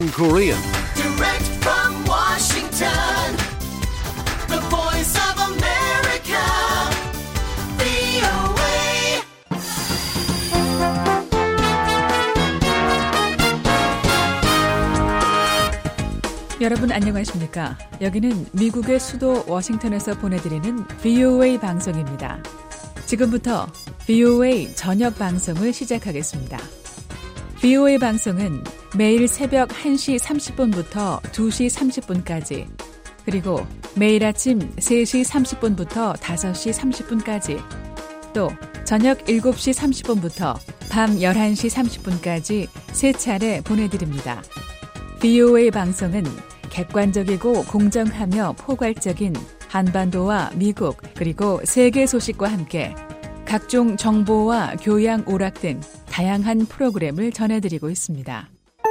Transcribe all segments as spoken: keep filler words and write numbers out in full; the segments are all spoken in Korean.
Korean. Direct from Washington, the voice of America, 브이오에이. 여러분 안녕하십니까? 여기는 미국의 수도 워싱턴에서 보내드리는 브이오에이 방송입니다. 지금부터 브이오에이 저녁 방송을 시작하겠습니다. 브이오에이 방송은 매일 새벽 한 시 삼십 분부터 두 시 삼십 분까지, 그리고 매일 아침 세 시 삼십 분부터 다섯 시 삼십 분까지, 또 저녁 일곱 시 삼십 분부터 밤 열한 시 삼십 분까지 세 차례 보내드립니다. 브이오에이 방송은 객관적이고 공정하며 포괄적인 한반도와 미국 그리고 세계 소식과 함께 각종 정보와 교양 오락 등 다양한 프로그램을 전해드리고 있습니다.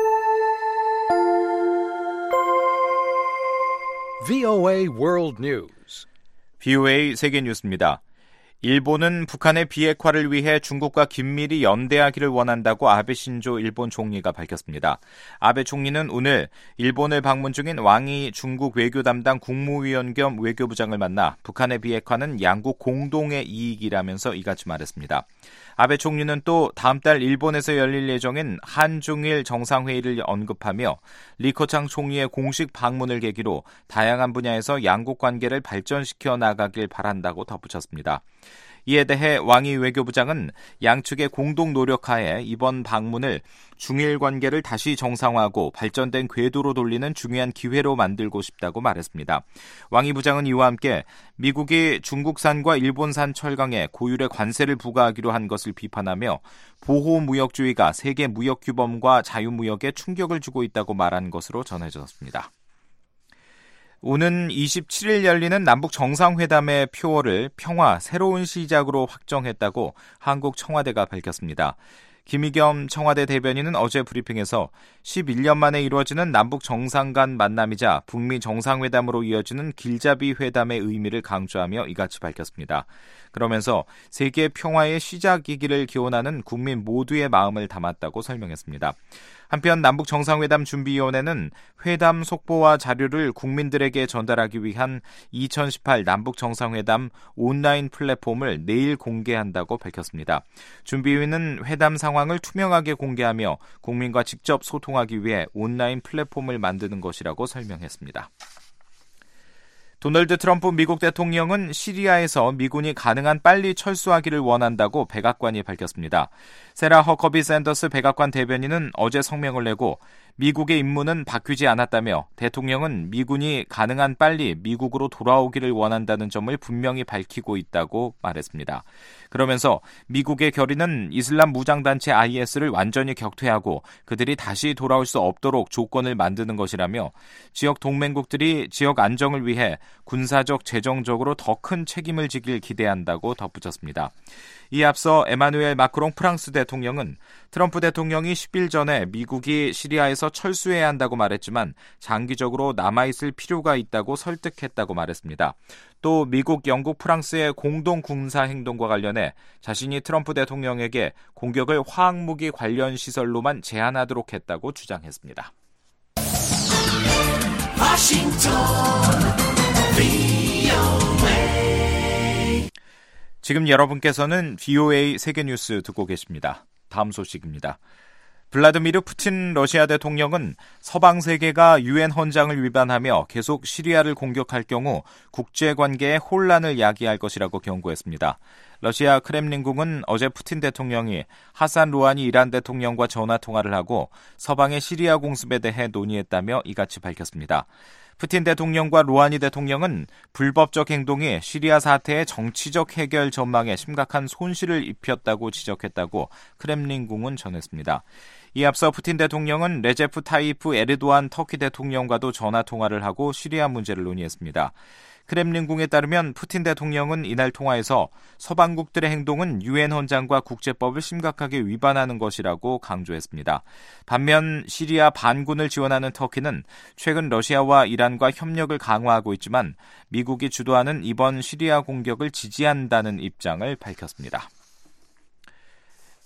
브이오에이 World News. 브이오에이 세계 뉴스입니다. 일본은 북한의 비핵화를 위해 중국과 긴밀히 연대하기를 원한다고 아베 신조 일본 총리가 밝혔습니다. 아베 총리는 오늘 일본을 방문 중인 왕이 중국 외교 담당 국무위원 겸 외교부장을 만나 북한의 비핵화는 양국 공동의 이익이라면서 이같이 말했습니다. 아베 총리는 또 다음 달 일본에서 열릴 예정인 한중일 정상회의를 언급하며 리커창 총리의 공식 방문을 계기로 다양한 분야에서 양국 관계를 발전시켜 나가길 바란다고 덧붙였습니다. 이에 대해 왕이 외교부장은 양측의 공동 노력하에 이번 방문을 중일 관계를 다시 정상화하고 발전된 궤도로 돌리는 중요한 기회로 만들고 싶다고 말했습니다. 왕이 부장은 이와 함께 미국이 중국산과 일본산 철강에 고율의 관세를 부과하기로 한 것을 비판하며 보호무역주의가 세계 무역규범과 자유무역에 충격을 주고 있다고 말한 것으로 전해졌습니다. 오는 이십칠 일 열리는 남북 정상회담의 표어를 평화, 새로운 시작으로 확정했다고 한국 청와대가 밝혔습니다. 김의겸 청와대 대변인은 어제 브리핑에서 십일 년 만에 이루어지는 남북 정상 간 만남이자 북미 정상회담으로 이어지는 길잡이 회담의 의미를 강조하며 이같이 밝혔습니다. 그러면서 세계 평화의 시작이기를 기원하는 국민 모두의 마음을 담았다고 설명했습니다. 한편 남북 정상회담 준비위원회는 회담 속보와 자료를 국민들에게 전달하기 위한 이천십팔 남북 정상회담 온라인 플랫폼을 내일 공개한다고 밝혔습니다. 준비위는 회담 상황을 투명하게 공개하며 국민과 직접 소통하기 위해 온라인 플랫폼을 만드는 것이라고 설명했습니다. 도널드 트럼프 미국 대통령은 시리아에서 미군이 가능한 빨리 철수하기를 원한다고 백악관이 밝혔습니다. 세라 허커비 샌더스 백악관 대변인은 어제 성명을 내고 미국의 임무는 바뀌지 않았다며 대통령은 미군이 가능한 빨리 미국으로 돌아오기를 원한다는 점을 분명히 밝히고 있다고 말했습니다. 그러면서 미국의 결의는 이슬람 무장단체 아이에스를 완전히 격퇴하고 그들이 다시 돌아올 수 없도록 조건을 만드는 것이라며 지역 동맹국들이 지역 안정을 위해 군사적, 재정적으로 더 큰 책임을 지길 기대한다고 덧붙였습니다. 이에 앞서 에마누엘 마크롱 프랑스 대통령은 트럼프 대통령이 십 일 전에 미국이 시리아에서 철수해야 한다고 말했지만 장기적으로 남아있을 필요가 있다고 설득했다고 말했습니다. 또 미국, 영국, 프랑스의 공동 군사 행동과 관련해 자신이 트럼프 대통령에게 공격을 화학무기 관련 시설로만 제한하도록 했다고 주장했습니다. 워싱턴 브이오에이. 지금 여러분께서는 브이오에이 세계뉴스 듣고 계십니다. 다음 소식입니다. 블라디미르 푸틴 러시아 대통령은 서방 세계가 유엔 헌장을 위반하며 계속 시리아를 공격할 경우 국제관계에 혼란을 야기할 것이라고 경고했습니다. 러시아 크렘린궁은 어제 푸틴 대통령이 하산 루하니 이란 대통령과 전화통화를 하고 서방의 시리아 공습에 대해 논의했다며 이같이 밝혔습니다. 푸틴 대통령과 루하니 대통령은 불법적 행동이 시리아 사태의 정치적 해결 전망에 심각한 손실을 입혔다고 지적했다고 크렘린궁은 전했습니다. 이에 앞서 푸틴 대통령은 레제프 타이프 에르도안 터키 대통령과도 전화통화를 하고 시리아 문제를 논의했습니다. 크렘린궁에 따르면 푸틴 대통령은 이날 통화에서 서방국들의 행동은 유엔 헌장과 국제법을 심각하게 위반하는 것이라고 강조했습니다. 반면 시리아 반군을 지원하는 터키는 최근 러시아와 이란과 협력을 강화하고 있지만 미국이 주도하는 이번 시리아 공격을 지지한다는 입장을 밝혔습니다.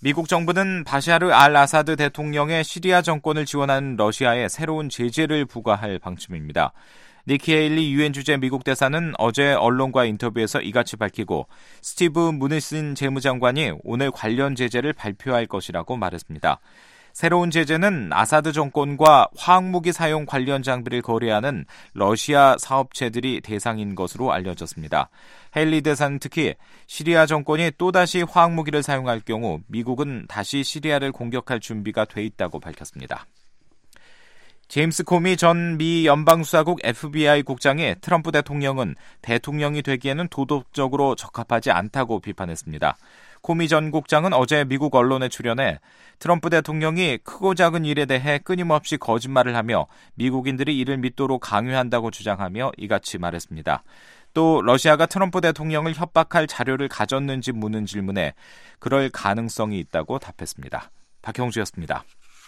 미국 정부는 바샤르 알 아사드 대통령의 시리아 정권을 지원하는 러시아에 새로운 제재를 부과할 방침입니다. 니키 헤일리 유엔 주재 미국 대사는 어제 언론과 인터뷰에서 이같이 밝히고 스티브 무니슨 재무장관이 오늘 관련 제재를 발표할 것이라고 말했습니다. 새로운 제재는 아사드 정권과 화학무기 사용 관련 장비를 거래하는 러시아 사업체들이 대상인 것으로 알려졌습니다. 헤일리 대사는 특히 시리아 정권이 또다시 화학무기를 사용할 경우 미국은 다시 시리아를 공격할 준비가 돼 있다고 밝혔습니다. 제임스 코미 전 미 연방수사국 에프비아이 국장이 트럼프 대통령은 대통령이 되기에는 도덕적으로 적합하지 않다고 비판했습니다. 코미 전 국장은 어제 미국 언론에 출연해 트럼프 대통령이 크고 작은 일에 대해 끊임없이 거짓말을 하며 미국인들이 이를 믿도록 강요한다고 주장하며 이같이 말했습니다. 또 러시아가 트럼프 대통령을 협박할 자료를 가졌는지 묻는 질문에 그럴 가능성이 있다고 답했습니다. 박형주였습니다.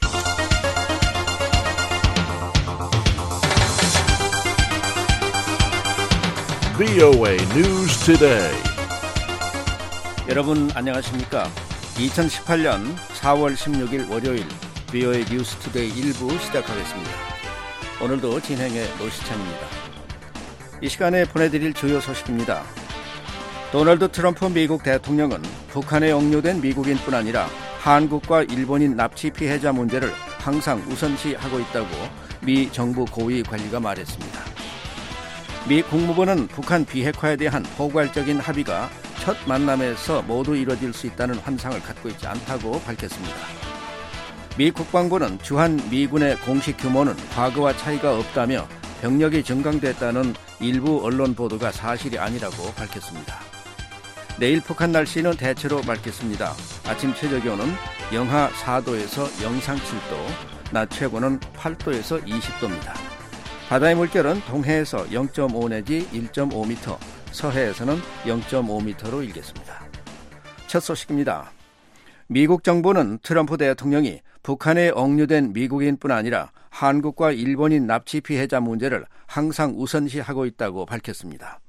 브이오에이 News Today. 여러분 안녕하십니까? 이천십팔년 사월 십육일 월요일 브이오에이 뉴스 투데이 일 부 시작하겠습니다. 오늘도 진행의 노시찬입니다. 이 시간에 보내드릴 주요 소식입니다. 도널드 트럼프 미국 대통령은 북한에 억류된 미국인뿐 아니라 한국과 일본인 납치 피해자 문제를 항상 우선시하고 있다고 미 정부 고위 관리가 말했습니다. 미 국무부는 북한 비핵화에 대한 포괄적인 합의가 첫 만남에서 모두 이뤄질 수 있다는 환상을 갖고 있지 않다고 밝혔습니다. 미 국방부는 주한 미군의 공식 규모는 과거와 차이가 없다며 병력이 증강됐다는 일부 언론 보도가 사실이 아니라고 밝혔습니다. 내일 북한 날씨는 대체로 맑겠습니다. 아침 최저 기온은 영하 사도에서 영상 칠도, 낮 최고는 팔도에서 이십도입니다. 바다의 물결은 동해에서 영점오 내지 일점오 미터, 서해에서는 영점오 미터로 일겠습니다. 첫 소식입니다. 미국 정부는 트럼프 대통령이 북한에 억류된 미국인뿐 아니라 한국과 일본인 납치 피해자 문제를 항상 우선시하고 있다고 밝혔습니다.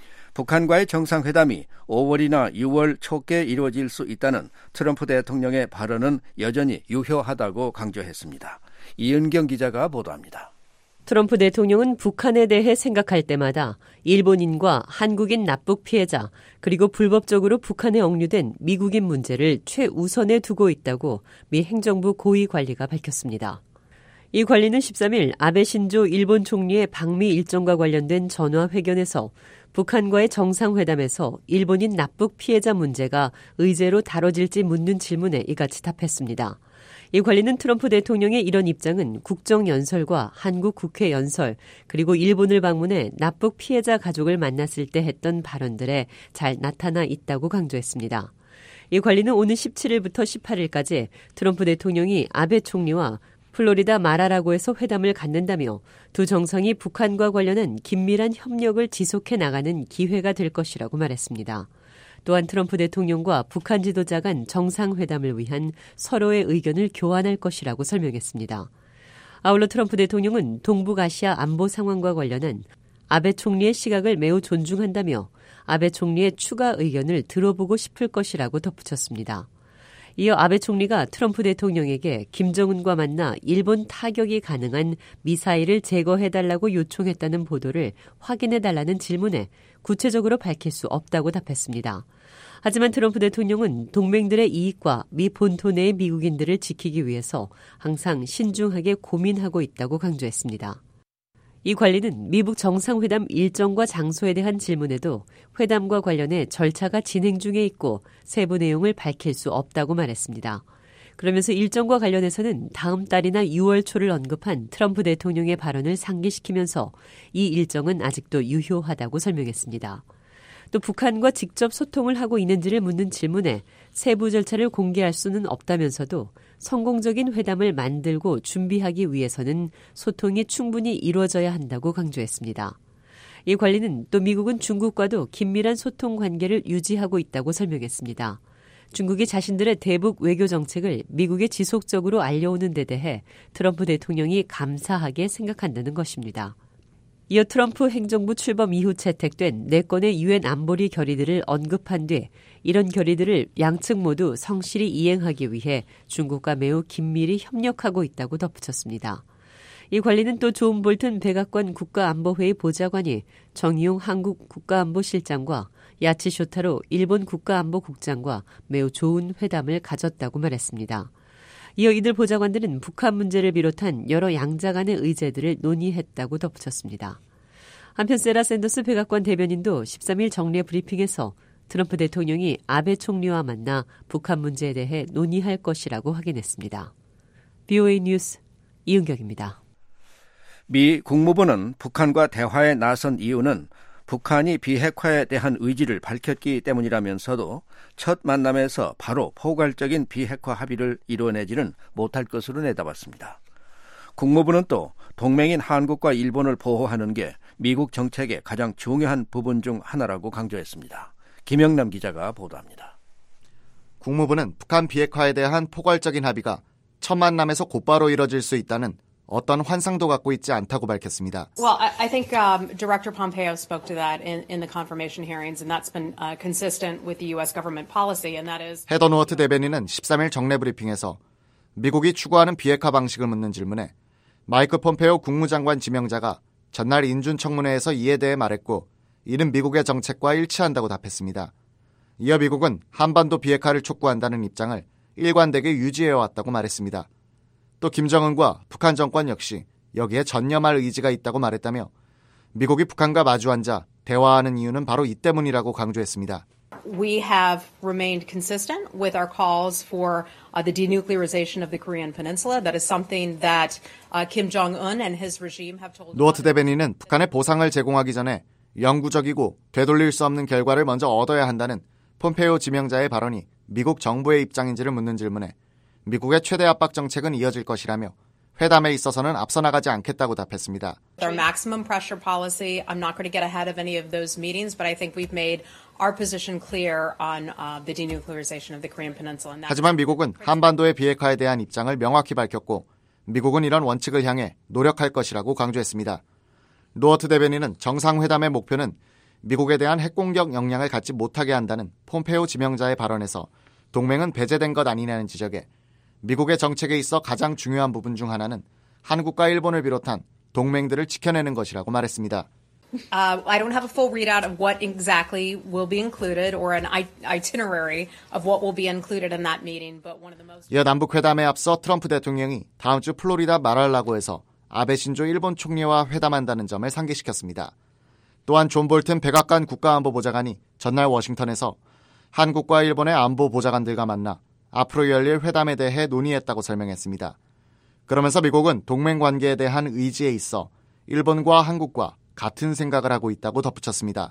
북한과의 정상회담이 오월이나 유월 초께 이루어질 수 있다는 트럼프 대통령의 발언은 여전히 유효하다고 강조했습니다. 이은경 기자가 보도합니다. 트럼프 대통령은 북한에 대해 생각할 때마다 일본인과 한국인 납북 피해자 그리고 불법적으로 북한에 억류된 미국인 문제를 최우선에 두고 있다고 미 행정부 고위 관리가 밝혔습니다. 이 관리는 십삼일 아베 신조 일본 총리의 방미 일정과 관련된 전화 회견에서 북한과의 정상회담에서 일본인 납북 피해자 문제가 의제로 다뤄질지 묻는 질문에 이같이 답했습니다. 이 관리는 트럼프 대통령의 이런 입장은 국정연설과 한국 국회 연설 그리고 일본을 방문해 납북 피해자 가족을 만났을 때 했던 발언들에 잘 나타나 있다고 강조했습니다. 이 관리는 오는 십칠일부터 십팔일까지 트럼프 대통령이 아베 총리와 플로리다 마라라고에서 회담을 갖는다며 두 정상이 북한과 관련한 긴밀한 협력을 지속해 나가는 기회가 될 것이라고 말했습니다. 또한 트럼프 대통령과 북한 지도자 간 정상회담을 위한 서로의 의견을 교환할 것이라고 설명했습니다. 아울러 트럼프 대통령은 동북아시아 안보 상황과 관련한 아베 총리의 시각을 매우 존중한다며 아베 총리의 추가 의견을 들어보고 싶을 것이라고 덧붙였습니다. 이어 아베 총리가 트럼프 대통령에게 김정은과 만나 일본 타격이 가능한 미사일을 제거해달라고 요청했다는 보도를 확인해달라는 질문에 구체적으로 밝힐 수 없다고 답했습니다. 하지만 트럼프 대통령은 동맹들의 이익과 미 본토 내의 미국인들을 지키기 위해서 항상 신중하게 고민하고 있다고 강조했습니다. 이 관리는 미국 정상회담 일정과 장소에 대한 질문에도 회담과 관련해 절차가 진행 중에 있고 세부 내용을 밝힐 수 없다고 말했습니다. 그러면서 일정과 관련해서는 다음 달이나 유월 초를 언급한 트럼프 대통령의 발언을 상기시키면서 이 일정은 아직도 유효하다고 설명했습니다. 또 북한과 직접 소통을 하고 있는지를 묻는 질문에 세부 절차를 공개할 수는 없다면서도 성공적인 회담을 만들고 준비하기 위해서는 소통이 충분히 이루어져야 한다고 강조했습니다. 이 관리는 또 미국은 중국과도 긴밀한 소통 관계를 유지하고 있다고 설명했습니다. 중국이 자신들의 대북 외교 정책을 미국에 지속적으로 알려오는 데 대해 트럼프 대통령이 감사하게 생각한다는 것입니다. 이어 트럼프 행정부 출범 이후 채택된 네 건의 유엔 안보리 결의들을 언급한 뒤 이런 결의들을 양측 모두 성실히 이행하기 위해 중국과 매우 긴밀히 협력하고 있다고 덧붙였습니다. 이 관리는 또 존 볼튼 백악관 국가안보회의 보좌관이 정의용 한국 국가안보실장과 야치 쇼타로 일본 국가안보국장과 매우 좋은 회담을 가졌다고 말했습니다. 이어 이들 보좌관들은 북한 문제를 비롯한 여러 양자 간의 의제들을 논의했다고 덧붙였습니다. 한편 세라 샌더스 백악관 대변인도 십삼 일 정례 브리핑에서 트럼프 대통령이 아베 총리와 만나 북한 문제에 대해 논의할 것이라고 확인했습니다. 비오에이 뉴스 이은경입니다. 미 국무부는 북한과 대화에 나선 이유는 북한이 비핵화에 대한 의지를 밝혔기 때문이라면서도 첫 만남에서 바로 포괄적인 비핵화 합의를 이뤄내지는 못할 것으로 내다봤습니다. 국무부는 또 동맹인 한국과 일본을 보호하는 게 미국 정책의 가장 중요한 부분 중 하나라고 강조했습니다. 김영남 기자가 보도합니다. 국무부는 북한 비핵화에 대한 포괄적인 합의가 첫 만남에서 곧바로 이뤄질 수 있다는 어떤 환상도 갖고 있지 않다고 밝혔습니다. Well, I, I think um, Director Pompeo spoke to that in, in the confirmation hearings, and that's been uh, consistent with the U S government policy, and that is. 헤더 노어트 대변인은 십삼 일 정례 브리핑에서 미국이 추구하는 비핵화 방식을 묻는 질문에 마이크 폼페오 국무장관 지명자가 전날 인준 청문회에서 이에 대해 말했고 이는 미국의 정책과 일치한다고 답했습니다. 이어 미국은 한반도 비핵화를 촉구한다는 입장을 일관되게 유지해왔다고 말했습니다. 또 김정은과 북한 정권 역시 여기에 전념할 의지가 있다고 말했다며 미국이 북한과 마주 앉아 대화하는 이유는 바로 이 때문이라고 강조했습니다. We have remained consistent with our calls for uh, the denuclearization of the Korean Peninsula. That is something that uh, Kim Jong-un and his regime have told. 노어트 대변인은 북한의 보상을 제공하기 전에 영구적이고 되돌릴 수 없는 결과를 먼저 얻어야 한다는 폼페이오 지명자의 발언이 미국 정부의 입장인지를 묻는 질문에 미국의 최대 압박 정책은 이어질 것이라며 회담에 있어서는 앞서 나가지 않겠다고 답했습니다. Our maximum pressure policy, I'm not going to get ahead of any of those meetings, but I think we've made our position clear on uh, the denuclearization of the Korean Peninsula. 하지만 미국은 한반도의 비핵화에 대한 입장을 명확히 밝혔고 미국은 이런 원칙을 향해 노력할 것이라고 강조했습니다. 노어트 대변인은 정상회담의 목표는 미국에 대한 핵공격 역량을 갖지 못하게 한다는 폼페이오 지명자의 발언에서 동맹은 배제된 것 아니냐는 지적에 미국의 정책에 있어 가장 중요한 부분 중 하나는 한국과 일본을 비롯한 동맹들을 지켜내는 것이라고 말했습니다. Uh, I don't have a full readout of what exactly will be included or an itinerary of what will be included in that meeting, but one of the most. 이어 남북 회담에 앞서 트럼프 대통령이 다음 주 플로리다 마랄라고에서 아베 신조 일본 총리와 회담한다는 점을 상기시켰습니다. 또한 존 볼튼 백악관 국가안보보좌관이 전날 워싱턴에서 한국과 일본의 안보보좌관들과 만나 앞으로 열릴 회담에 대해 논의했다고 설명했습니다. 그러면서 미국은 동맹관계에 대한 의지에 있어 일본과 한국과 같은 생각을 하고 있다고 덧붙였습니다.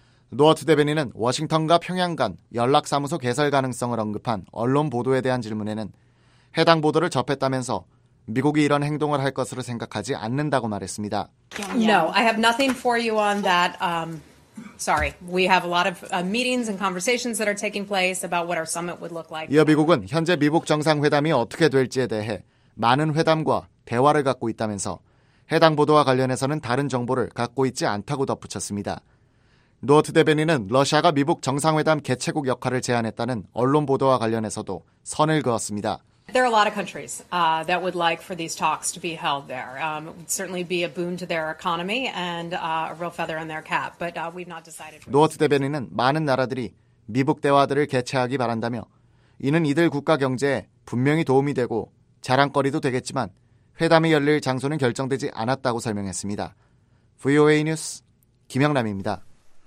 노어트 대변인은 워싱턴과 평양 간 연락사무소 개설 가능성을 언급한 언론 보도에 대한 질문에는 해당 보도를 접했다면서 미국이 이런 행동을 할 것으로 생각하지 않는다고 말했습니다. No, I have nothing for you on that. Um... Sorry, we have a lot of uh, meetings and conversations that are taking place about what our summit would look like. 이어 미국은 현재 미북 정상회담이 어떻게 될지에 대해 많은 회담과 대화를 갖고 있다면서 해당 보도와 관련해서는 다른 정보를 갖고 있지 않다고 덧붙였습니다. 노어트 대변인은 러시아가 미북 정상회담 개최국 역할을 제안했다는 언론 보도와 관련해서도 선을 그었습니다. There are a lot of countries uh, that would like for these talks to be held there. Um, it would certainly be a boon to their economy and uh, a real feather in their cap, but uh, we've not decided. 노어트 대변인은 많은 나라들이 미북 대화들을 개최하기 바란다며 이는 이들 국가 경제에 분명히 도움이 되고 자랑거리도 되겠지만 회담이 열릴 장소는 결정되지 않았다고 설명했습니다. 브이오에이 뉴스 김영남입니다.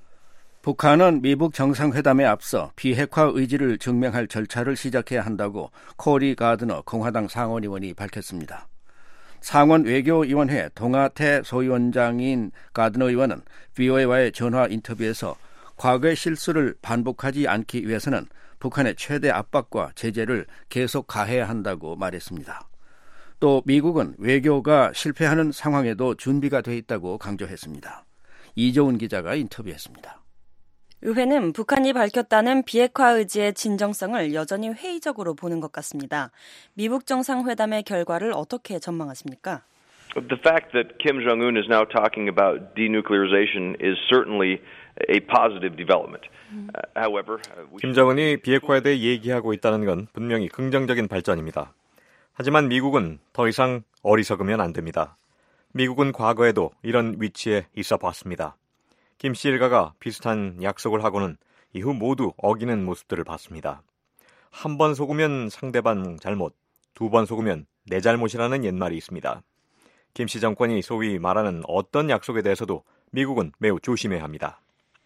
북한은 미북 정상회담에 앞서 비핵화 의지를 증명할 절차를 시작해야 한다고 코리 가드너 공화당 상원의원이 밝혔습니다. 상원 외교위원회 동아태 소위원장인 가드너 의원은 브이오에이와의 전화 인터뷰에서 과거의 실수를 반복하지 않기 위해서는 북한의 최대 압박과 제재를 계속 가해야 한다고 말했습니다. 또 미국은 외교가 실패하는 상황에도 준비가 돼 있다고 강조했습니다. 이조은 기자가 인터뷰했습니다. 의회는 북한이 밝혔다는 비핵화 의지의 진정성을 여전히 회의적으로 보는 것 같습니다. 미북 정상회담의 결과를 어떻게 전망하십니까? The fact that Kim Jong-un is now talking about denuclearization is certainly a positive development. Uh, however, we 김정은이 비핵화에 대해 얘기하고 있다는 건 분명히 긍정적인 발전입니다. 하지만 미국은 더 이상 어리석으면 안 됩니다. 미국은 과거에도 이런 위치에 있어 봤습니다. 김씨 일가가 비슷한 약속을 하고는 이후 모두 어기는 모습들을 봤습니다. 한 번 속으면 상대방 잘못, 두 번 속으면 내 잘못이라는 옛말이 있습니다. 김씨 정권이 소위 말하는 어떤 약속에 대해서도 미국은 매우 조심해야 합니다.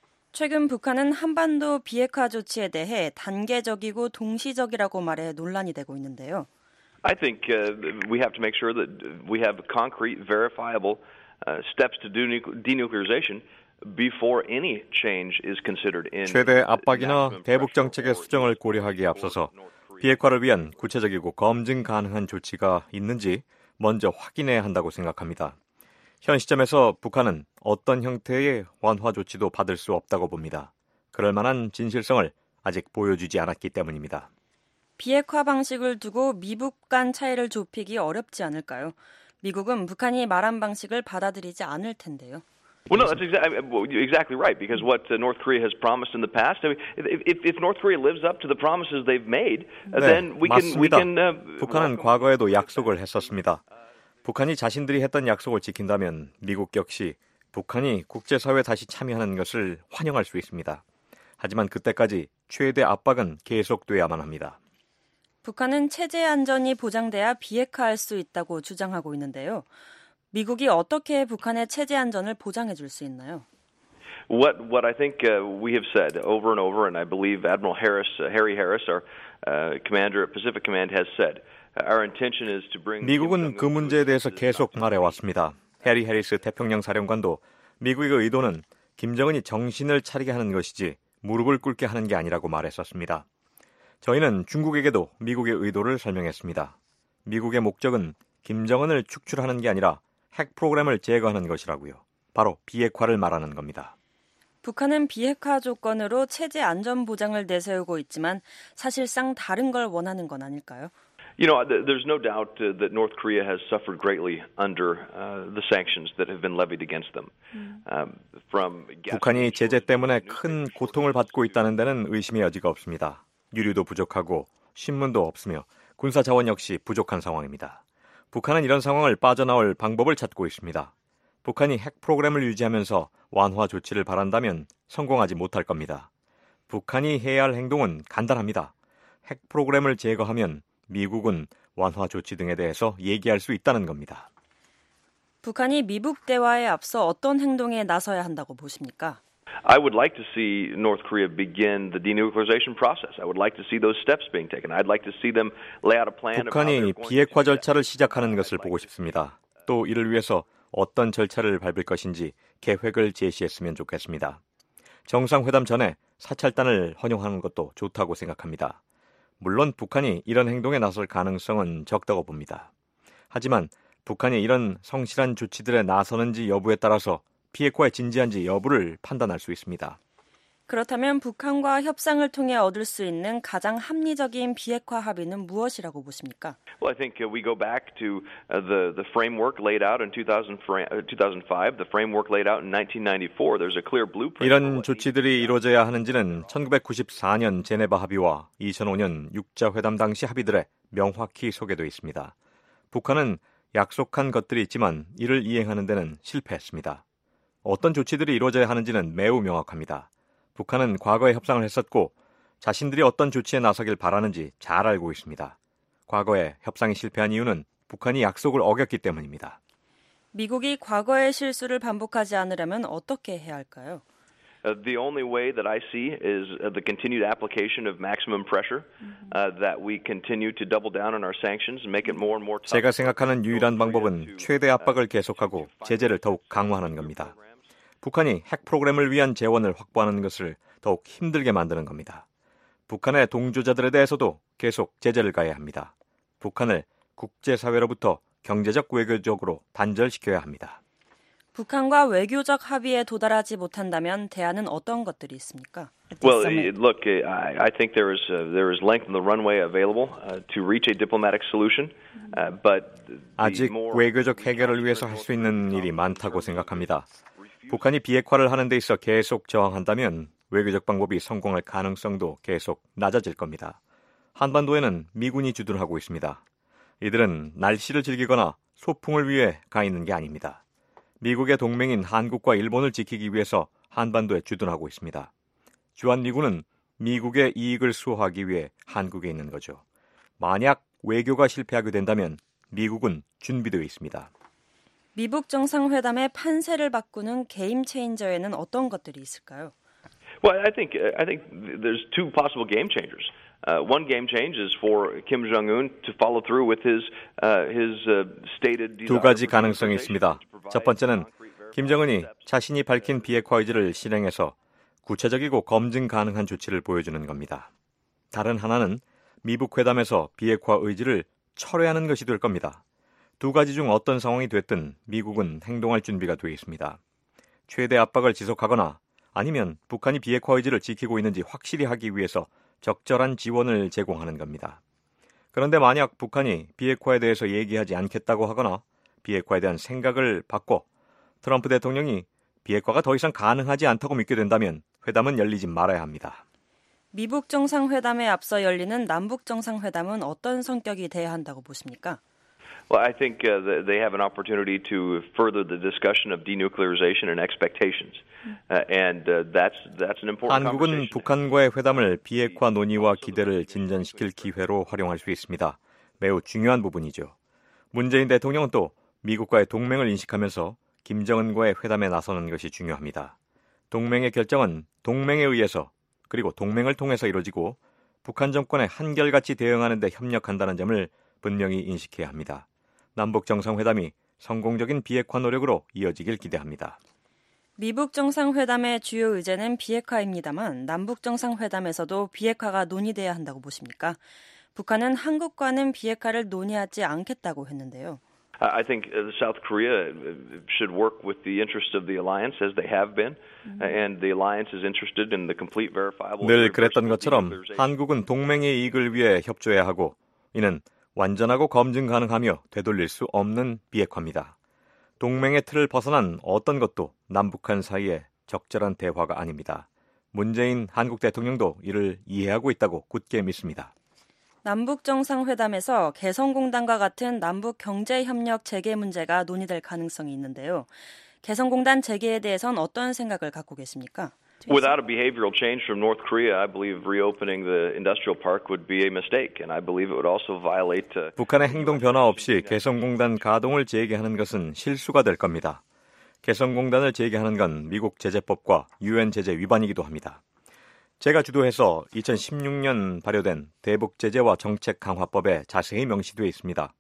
최근 북한은 한반도 비핵화 조치에 대해 단계적이고 동시적이라고 말해 논란이 되고 있는데요. I think uh, we have to make sure that we have concrete, verifiable uh, steps to denuclearization before any change is considered in. 최대 압박이나 대북 정책의 수정을 고려하기에 앞서서 비핵화를 위한 구체적이고 검증 가능한 조치가 있는지 먼저 확인해야 한다고 생각합니다. 현 시점에서 북한은 어떤 형태의 완화 조치도 받을 수 없다고 봅니다. 그럴 만한 진실성을 아직 보여주지 않았기 때문입니다. 비핵화 방식을 두고 미북 간 차이를 좁히기 어렵지 않을까요? 미국은 북한이 말한 방식을 받아들이지 않을 텐데요. Well, no, that's exactly, exactly right, because what uh, North Korea has promised in the past, I mean, if, if North Korea lives up to the promises they've made, uh, 네, then we can, we 맞습니다. can, uh, 북한은 과거에도 약속을 했었습니다. 북한이 자신들이 했던 약속을 지킨다면 미국 역시 북한이 국제사회에 다시 참여하는 것을 환영할 수 있습니다. 하지만 그때까지 최대 압박은 계속돼야만 합니다. 북한은 체제 안전이 보장돼야 비핵화할 수 있다고 주장하고 있는데요. 미국이 어떻게 북한의 체제 안전을 보장해 줄 수 있나요? What what I think uh, we have said over and over, and I believe Admiral Harris, uh, Harry Harris, our uh, commander at Pacific Command, has said, our intention is to bring. 미국은 그 문제에 대해서 계속 말해왔습니다. 해리 해리스 태평양 사령관도 미국의 의도는 김정은이 정신을 차리게 하는 것이지 무릎을 꿇게 하는 게 아니라고 말했었습니다. 저희는 중국에게도 미국의 의도를 설명했습니다. 미국의 목적은 김정은을 축출하는 게 아니라 핵 프로그램을 제거하는 것이라고요. 바로 비핵화를 말하는 겁니다. 북한은 비핵화 조건으로 체제 안전 보장을 내세우고 있지만 사실상 다른 걸 원하는 건 아닐까요? You know, there's no doubt uh, that North Korea has suffered greatly under uh, the sanctions that have been levied against them. Um, from 북한이 제재 때문에 큰 고통을 받고 있다는 데는 의심의 여지가 없습니다. 유류도 부족하고 신문도 없으며 군사 자원 역시 부족한 상황입니다. 북한은 이런 상황을 빠져나올 방법을 찾고 있습니다. 북한이 핵 프로그램을 유지하면서 완화 조치를 바란다면 성공하지 못할 겁니다. 북한이 해야 할 행동은 간단합니다. 핵 프로그램을 제거하면 미국은 완화 조치 등에 대해서 얘기할 수 있다는 겁니다. 북한이 미북 대화에 앞서 어떤 행동에 나서야 한다고 보십니까? I would like to see North Korea begin the denuclearization process. I would like to see those steps being taken. I'd like to see them lay out a plan. 북한이 비핵화 절차를 시작하는 것을 보고 싶습니다. 또 이를 위해서 어떤 절차를 밟을 것인지 계획을 제시했으면 좋겠습니다. 정상회담 전에 사찰단을 허용하는 것도 좋다고 생각합니다. 물론 북한이 이런 행동에 나설 가능성은 적다고 봅니다. 하지만 북한이 이런 성실한 조치들에 나서는지 여부에 따라서 비핵화에 진지한지 여부를 판단할 수 있습니다. 그렇다면 북한과 협상을 통해 얻을 수 있는 가장 합리적인 비핵화 합의는 무엇이라고 보십니까? Well, I think uh, we go back to uh, the the framework laid out in two thousand five, the framework laid out in nineteen ninety-four. There's a clear blueprint. 이런 조치들이 이루어져야 하는지는 천구백구십사 년 제네바 합의와 이천오 년 육자 회담 당시 합의들에 명확히 소개되어 있습니다. 북한은 약속한 것들이 있지만 이를 이행하는 데는 실패했습니다. 어떤 조치들이 이루어져야 하는지는 매우 명확합니다. 북한은 과거에 협상을 했었고 자신들이 어떤 조치에 나서길 바라는지 잘 알고 있습니다. 과거에 협상이 실패한 이유는 북한이 약속을 어겼기 때문입니다. 미국이 과거의 실수를 반복하지 않으려면 어떻게 해야 할까요? Uh, the only way that I see is uh, the continued application of maximum pressure, uh, that we continue to double down on our sanctions and make it more and more tough. 제가 생각하는 유일한 방법은 최대 압박을 계속하고 제재를 더욱 강화하는 겁니다. 북한이 핵 프로그램을 위한 재원을 확보하는 것을 더욱 힘들게 만드는 겁니다. 북한의 동조자들에 대해서도 계속 제재를 가해야 합니다. 북한을 국제사회로부터 경제적 외교적으로 단절시켜야 합니다. 북한과 외교적 합의에 도달하지 못한다면 대안은 어떤 것들이 있습니까? Well, look, I, I think there is uh, there is length in the runway available uh, to reach a diplomatic solution, uh, but 아직 외교적 해결을 위해서 할 수 있는 일이 많다고 생각합니다. 북한이 비핵화를 하는 데 있어 계속 저항한다면 외교적 방법이 성공할 가능성도 계속 낮아질 겁니다. 한반도에는 미군이 주둔하고 있습니다. 이들은 날씨를 즐기거나 소풍을 위해 가 있는 게 아닙니다. 미국의 동맹인 한국과 일본을 지키기 위해서 한반도에 주둔하고 있습니다. 주한미군은 미국의 이익을 수호하기 위해 한국에 있는 거죠. 만약 외교가 실패하게 된다면 미국은 준비되어 있습니다. 미북 정상회담의 판세를 바꾸는 게임 체인저에는 어떤 것들이 있을까요? Well, I think I think there's two possible game changers. Uh, one game change is for Kim Jong-un to follow through with his uh, his uh, stated. 두 가지 가능성이 있습니다. 첫 번째는 김정은이 자신이 밝힌 비핵화 의지를 실행해서 구체적이고 검증 가능한 조치를 보여주는 겁니다. 다른 하나는 미북 회담에서 비핵화 의지를 철회하는 것이 될 겁니다. 두 가지 중 어떤 상황이 됐든 미국은 행동할 준비가 되어 있습니다. 최대 압박을 지속하거나 아니면 북한이 비핵화 의지를 지키고 있는지 확실히 하기 위해서 적절한 지원을 제공하는 겁니다. 그런데 만약 북한이 비핵화에 대해서 얘기하지 않겠다고 하거나 비핵화에 대한 생각을 바꿔 트럼프 대통령이 비핵화가 더 이상 가능하지 않다고 믿게 된다면 회담은 열리지 말아야 합니다. 미북 정상회담에 앞서 열리는 남북 정상회담은 어떤 성격이 돼야 한다고 보십니까? Well, I think uh, they have an opportunity to further the discussion of denuclearization and expectations, uh, and uh, that's that's an important. 한국은 북한과의 회담을 비핵화 논의와 기대를 진전시킬 기회로 활용할 수 있습니다. 매우 중요한 부분이죠. 문재인 대통령은 또 미국과의 동맹을 인식하면서 김정은과의 회담에 나서는 것이 중요합니다. 동맹의 결정은 동맹에 의해서 그리고 동맹을 통해서 이루어지고 북한 정권에 한결같이 대응하는 데 협력한다는 점을 분명히 인식해야 합니다. 남북 정상회담이 성공적인 비핵화 노력으로 이어지길 기대합니다. 미북 정상회담의 주요 의제는 비핵화입니다만 남북 정상회담에서도 비핵화가 논의돼야 한다고 보십니까? 북한은 한국과는 비핵화를 논의하지 않겠다고 했는데요. I think South Korea should work with the interests of the alliance as they have been, and the alliance is interested in the complete verifiable. 늘 그랬던 것처럼 한국은 동맹의 이익을 위해 협조해야 하고 이는 완전하고 검증 가능하며 되돌릴 수 없는 비핵화입니다. 동맹의 틀을 벗어난 어떤 것도 남북한 사이에 적절한 대화가 아닙니다. 문재인 한국 대통령도 이를 이해하고 있다고 굳게 믿습니다. 남북 정상회담에서 개성공단과 같은 남북 경제협력 재개 문제가 논의될 가능성이 있는데요. 개성공단 재개에 대해서는 어떤 생각을 갖고 계십니까? Without a behavioral change from North Korea, I believe reopening the industrial park would be a mistake, and I believe it would also violate. 북한의 행동 변화 없이 개성공단 가동을 재개하는 것은 실수가 될 겁니다. 개성공단을 재개하는 건 미국 제재법과 유엔 제재 위반이기도 합니다. 제가 주도해서 이천십육 년 발효된 대북제재와 정책 강화법에 자세히 명시되어 있습니다.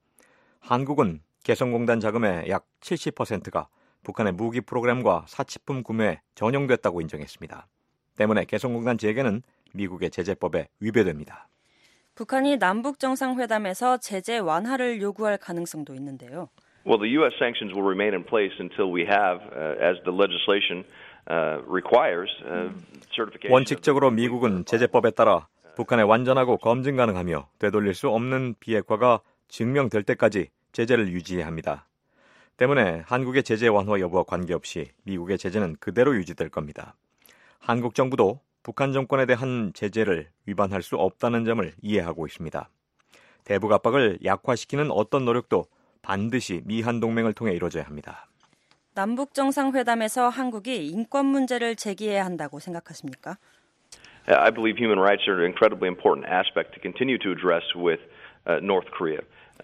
한국은 개성공단 자금의 약 칠십 퍼센트가 북한의 무기 프로그램과 사치품 구매에 전용됐다고 인정했습니다. 때문에 개성공단 재개는 미국의 제재법에 위배됩니다. 북한이 남북 정상회담에서 제재 완화를 요구할 가능성도 있는데요. Well, the U S sanctions will remain in place until we have, uh, as the legislation uh, requires, uh, certification. 원칙적으로 미국은 제재법에 따라 북한에 완전하고 검증 가능하며 되돌릴 수 없는 비핵화가 증명될 때까지 제재를 유지해야 합니다. 때문에 한국의 제재 완화 여부와 관계없이 미국의 제재는 그대로 유지될 겁니다. 한국 정부도 북한 정권에 대한 제재를 위반할 수 없다는 점을 이해하고 있습니다. 대북 압박을 약화시키는 어떤 노력도 반드시 미한 동맹을 통해 이루어져야 합니다. 남북 정상회담에서 한국이 인권 문제를 제기해야 한다고 생각하십니까? I believe human rights are an incredibly important aspect to continue to address with uh, North Korea.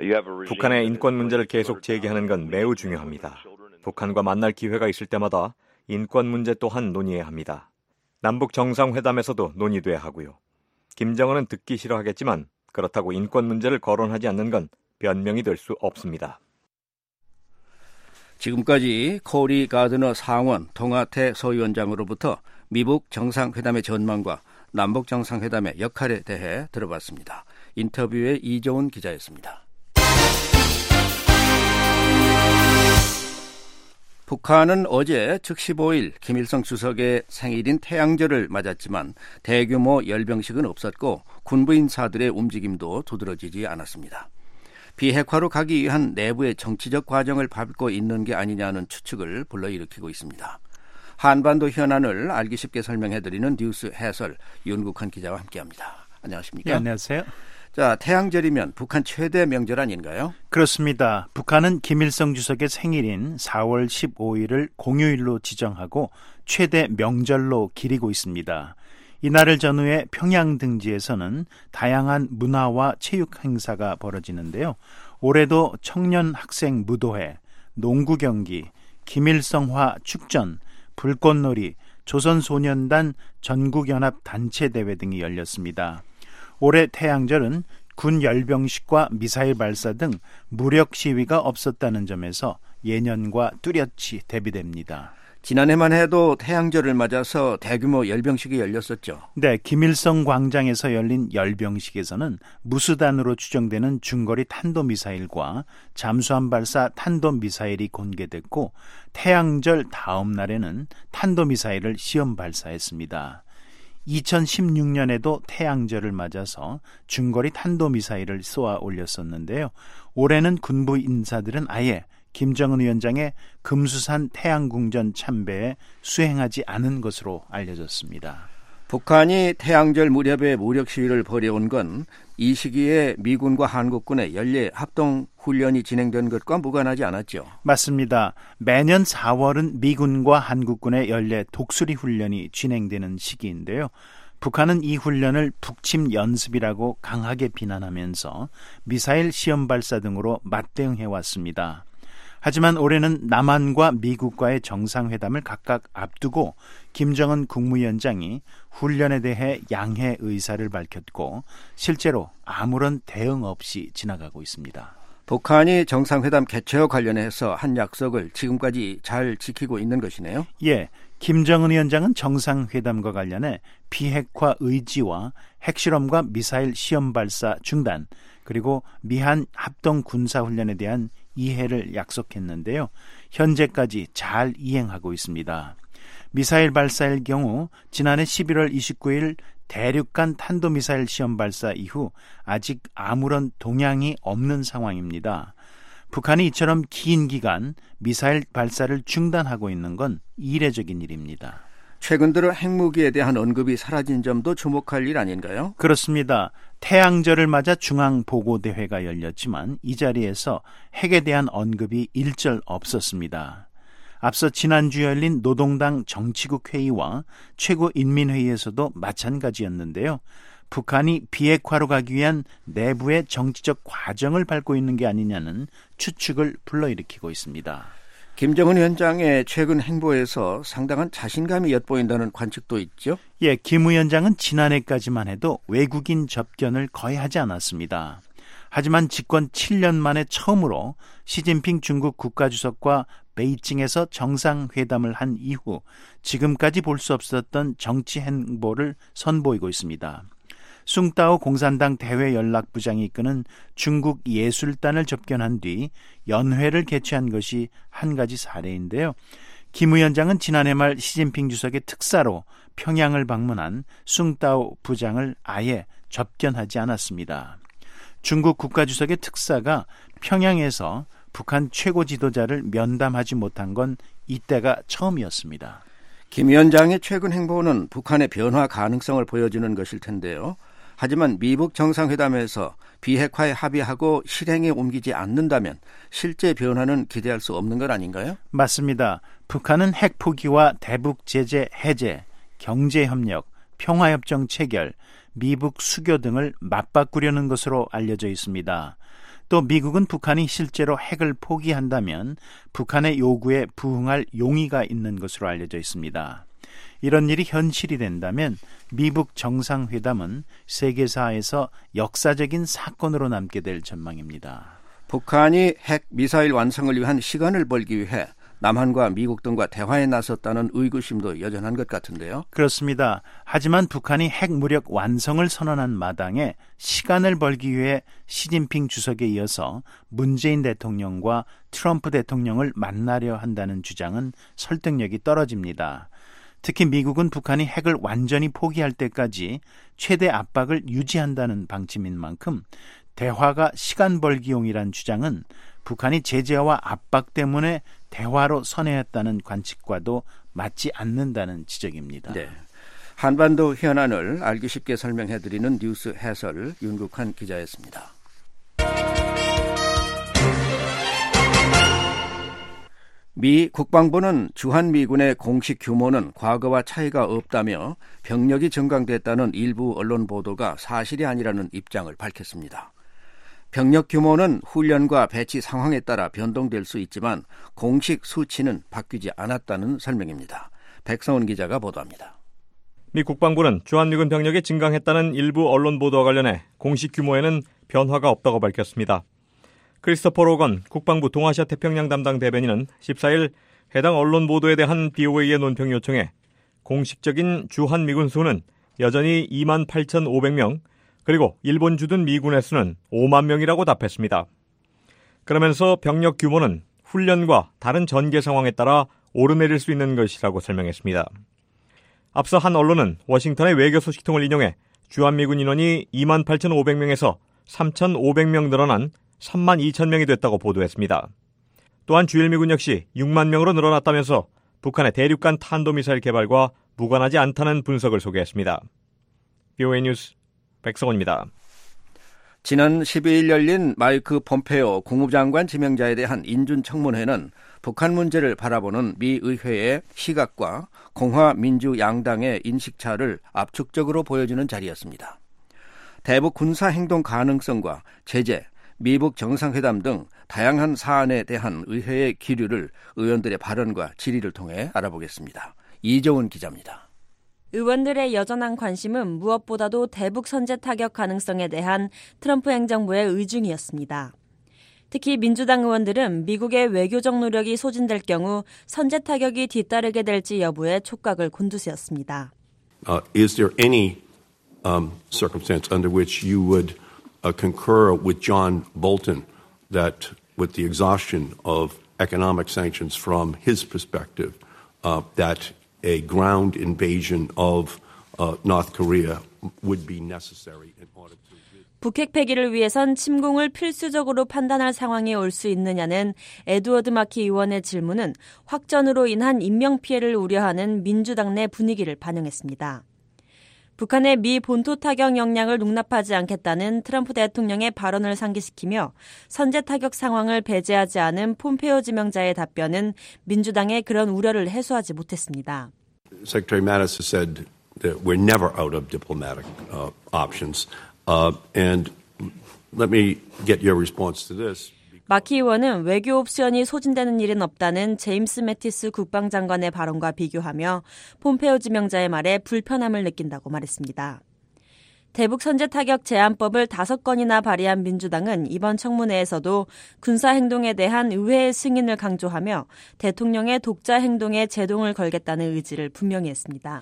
북한의 인권 문제를 계속 제기하는 건 매우 중요합니다. 북한과 만날 기회가 있을 때마다 인권 문제 또한 논의해야 합니다. 남북 정상회담에서도 논의돼야 하고요. 김정은은 듣기 싫어하겠지만 그렇다고 인권 문제를 거론하지 않는 건 변명이 될 수 없습니다. 지금까지 코리 가드너 상원 통화태 소위원장으로부터 미북 정상회담의 전망과 남북 정상회담의 역할에 대해 들어봤습니다. 인터뷰의 이종훈 기자였습니다. 북한은 어제 즉 십오일 김일성 주석의 생일인 태양절을 맞았지만 대규모 열병식은 없었고 군부 인사들의 움직임도 두드러지지 않았습니다. 비핵화로 가기 위한 내부의 정치적 과정을 밟고 있는 게 아니냐는 추측을 불러일으키고 있습니다. 한반도 현안을 알기 쉽게 설명해드리는 뉴스 해설 윤국환 기자와 함께합니다. 안녕하십니까? 네, 안녕하세요. 자, 태양절이면 북한 최대 명절 아닌가요? 그렇습니다. 북한은 김일성 주석의 생일인 사월 십오일을 공휴일로 지정하고 최대 명절로 기리고 있습니다. 이날을 전후해 평양 등지에서는 다양한 문화와 체육 행사가 벌어지는데요. 올해도 청년 학생 무도회, 농구 경기, 김일성화 축전, 불꽃놀이, 조선소년단 전국연합 단체대회 등이 열렸습니다. 올해 태양절은 군 열병식과 미사일 발사 등 무력 시위가 없었다는 점에서 예년과 뚜렷이 대비됩니다. 지난해만 해도 태양절을 맞아서 대규모 열병식이 열렸었죠. 네, 김일성 광장에서 열린 열병식에서는 무수단으로 추정되는 중거리 탄도미사일과 잠수함 발사 탄도미사일이 공개됐고 태양절 다음 날에는 탄도미사일을 시험 발사했습니다. 이천십육년에도 태양절을 맞아서 중거리 탄도미사일을 쏘아 올렸었는데요. 올해는 군부 인사들은 아예 김정은 위원장의 금수산 태양궁전 참배에 수행하지 않은 것으로 알려졌습니다. 북한이 태양절 무렵에 무력 시위를 벌여온 건 이 시기에 미군과 한국군의 연례 합동 훈련이 진행된 것과 무관하지 않았죠. 맞습니다. 매년 사월은 미군과 한국군의 연례 독수리 훈련이 진행되는 시기인데요. 북한은 이 훈련을 북침 연습이라고 강하게 비난하면서 미사일 시험 발사 등으로 맞대응해왔습니다. 하지만 올해는 남한과 미국과의 정상회담을 각각 앞두고 김정은 국무위원장이 훈련에 대해 양해 의사를 밝혔고 실제로 아무런 대응 없이 지나가고 있습니다. 북한이 정상회담 개최와 관련해서 한 약속을 지금까지 잘 지키고 있는 것이네요. 예, 김정은 위원장은 정상회담과 관련해 비핵화 의지와 핵실험과 미사일 시험 발사 중단, 그리고 미한 합동 군사훈련에 대한 이해를 약속했는데요. 현재까지 잘 이행하고 있습니다. 미사일 발사일 경우 지난해 십일월 이십구일 대륙간 탄도미사일 시험 발사 이후 아직 아무런 동향이 없는 상황입니다. 북한이 이처럼 긴 기간 미사일 발사를 중단하고 있는 건 이례적인 일입니다. 최근 들어 핵무기에 대한 언급이 사라진 점도 주목할 일 아닌가요? 그렇습니다. 태양절을 맞아 중앙보고대회가 열렸지만 이 자리에서 핵에 대한 언급이 일절 없었습니다. 앞서 지난주 열린 노동당 정치국 회의와 최고인민회의에서도 마찬가지였는데요. 북한이 비핵화로 가기 위한 내부의 정치적 과정을 밟고 있는 게 아니냐는 추측을 불러일으키고 있습니다. 김정은 위원장의 최근 행보에서 상당한 자신감이 엿보인다는 관측도 있죠? 예, 김 위원장은 지난해까지만 해도 외국인 접견을 거의 하지 않았습니다. 하지만 집권 칠 년 만에 처음으로 시진핑 중국 국가주석과 베이징에서 정상회담을 한 이후 지금까지 볼 수 없었던 정치 행보를 선보이고 있습니다. 숭따오 공산당 대외연락부장이 이끄는 중국 예술단을 접견한 뒤 연회를 개최한 것이 한 가지 사례인데요. 김 위원장은 지난해 말 시진핑 주석의 특사로 평양을 방문한 숭따오 부장을 아예 접견하지 않았습니다. 중국 국가주석의 특사가 평양에서 북한 최고 지도자를 면담하지 못한 건 이때가 처음이었습니다. 김 위원장의 최근 행보는 북한의 변화 가능성을 보여주는 것일 텐데요. 하지만 미북 정상회담에서 비핵화에 합의하고 실행에 옮기지 않는다면 실제 변화는 기대할 수 없는 것 아닌가요? 맞습니다. 북한은 핵 포기와 대북 제재 해제, 경제협력, 평화협정 체결, 미북 수교 등을 맞바꾸려는 것으로 알려져 있습니다. 또 미국은 북한이 실제로 핵을 포기한다면 북한의 요구에 부응할 용의가 있는 것으로 알려져 있습니다. 이런 일이 현실이 된다면 미북 정상회담은 세계사에서 역사적인 사건으로 남게 될 전망입니다. 북한이 핵 미사일 완성을 위한 시간을 벌기 위해 남한과 미국 등과 대화에 나섰다는 의구심도 여전한 것 같은데요. 그렇습니다. 하지만 북한이 핵무력 완성을 선언한 마당에 시간을 벌기 위해 시진핑 주석에 이어서 문재인 대통령과 트럼프 대통령을 만나려 한다는 주장은 설득력이 떨어집니다. 특히 미국은 북한이 핵을 완전히 포기할 때까지 최대 압박을 유지한다는 방침인 만큼 대화가 시간 벌기용이란 주장은 북한이 제재와 압박 때문에 대화로 선회했다는 관측과도 맞지 않는다는 지적입니다. 네. 한반도 현안을 알기 쉽게 설명해드리는 뉴스 해설 윤국한 기자였습니다. 미 국방부는 주한미군의 공식 규모는 과거와 차이가 없다며 병력이 증강됐다는 일부 언론 보도가 사실이 아니라는 입장을 밝혔습니다. 병력 규모는 훈련과 배치 상황에 따라 변동될 수 있지만 공식 수치는 바뀌지 않았다는 설명입니다. 백성원 기자가 보도합니다. 미 국방부는 주한미군 병력이 증강했다는 일부 언론 보도와 관련해 공식 규모에는 변화가 없다고 밝혔습니다. 크리스토퍼 로건 국방부 동아시아 태평양 담당 대변인은 십사일 해당 언론 보도에 대한 비오에이의 논평 요청에 공식적인 주한미군 수는 여전히 이만 팔천오백 명, 그리고 일본 주둔 미군의 수는 오만 명이라고 답했습니다. 그러면서 병력 규모는 훈련과 다른 전개 상황에 따라 오르내릴 수 있는 것이라고 설명했습니다. 앞서 한 언론은 워싱턴의 외교 소식통을 인용해 주한미군 인원이 이만 팔천오백 명에서 삼천오백 명 늘어난 삼만 이천 명이 됐다고 보도했습니다. 또한 주일미군 역시 육만 명으로 늘어났다면서 북한의 대륙간 탄도미사일 개발과 무관하지 않다는 분석을 소개했습니다. 비오에이 뉴스 백성원입니다. 지난 십이일 열린 마이크 폼페오 국무장관 지명자에 대한 인준청문회는 북한 문제를 바라보는 미 의회의 시각과 공화 민주 양당의 인식차를 압축적으로 보여주는 자리였습니다. 대북 군사 행동 가능성과 제재, 미북 정상회담 등 다양한 사안에 대한 의회의 기류를 의원들의 발언과 질의를 통해 알아보겠습니다. 이정은 기자입니다. 의원들의 여전한 관심은 무엇보다도 대북 선제 타격 가능성에 대한 트럼프 행정부의 의중이었습니다. 특히 민주당 의원들은 미국의 외교적 노력이 소진될 경우 선제 타격이 뒤따르게 될지 여부에 촉각을 곤두세웠습니다. Uh, is there any um, circumstance under which you would uh, concur with John Bolton that with the exhaustion of economic sanctions from his perspective, uh, that a ground invasion of uh, North Korea would be necessary in order to... 북핵 폐기를 위해선 침공을 필수적으로 판단할 상황이 올 수 있느냐는 에드워드 마키 의원의 질문은 확전으로 인한 인명피해를 우려하는 민주당 내 분위기를 반영했습니다. 북한의 미 본토 타격 역량을 용납하지 않겠다는 트럼프 대통령의 발언을 상기시키며 선제 타격 상황을 배제하지 않은 폼페오 지명자의 답변은 민주당의 그런 우려를 해소하지 못했습니다. Secretary Mattis has said that we're never out of diplomatic uh, options. Uh, and let me get your response to this. 마키 의원은 외교 옵션이 소진되는 일은 없다는 제임스 매티스 국방장관의 발언과 비교하며 폼페오 지명자의 말에 불편함을 느낀다고 말했습니다. 대북 선제 타격 제한법을 다섯 건이나 발의한 민주당은 이번 청문회에서도 군사 행동에 대한 의회의 승인을 강조하며 대통령의 독자 행동에 제동을 걸겠다는 의지를 분명히 했습니다.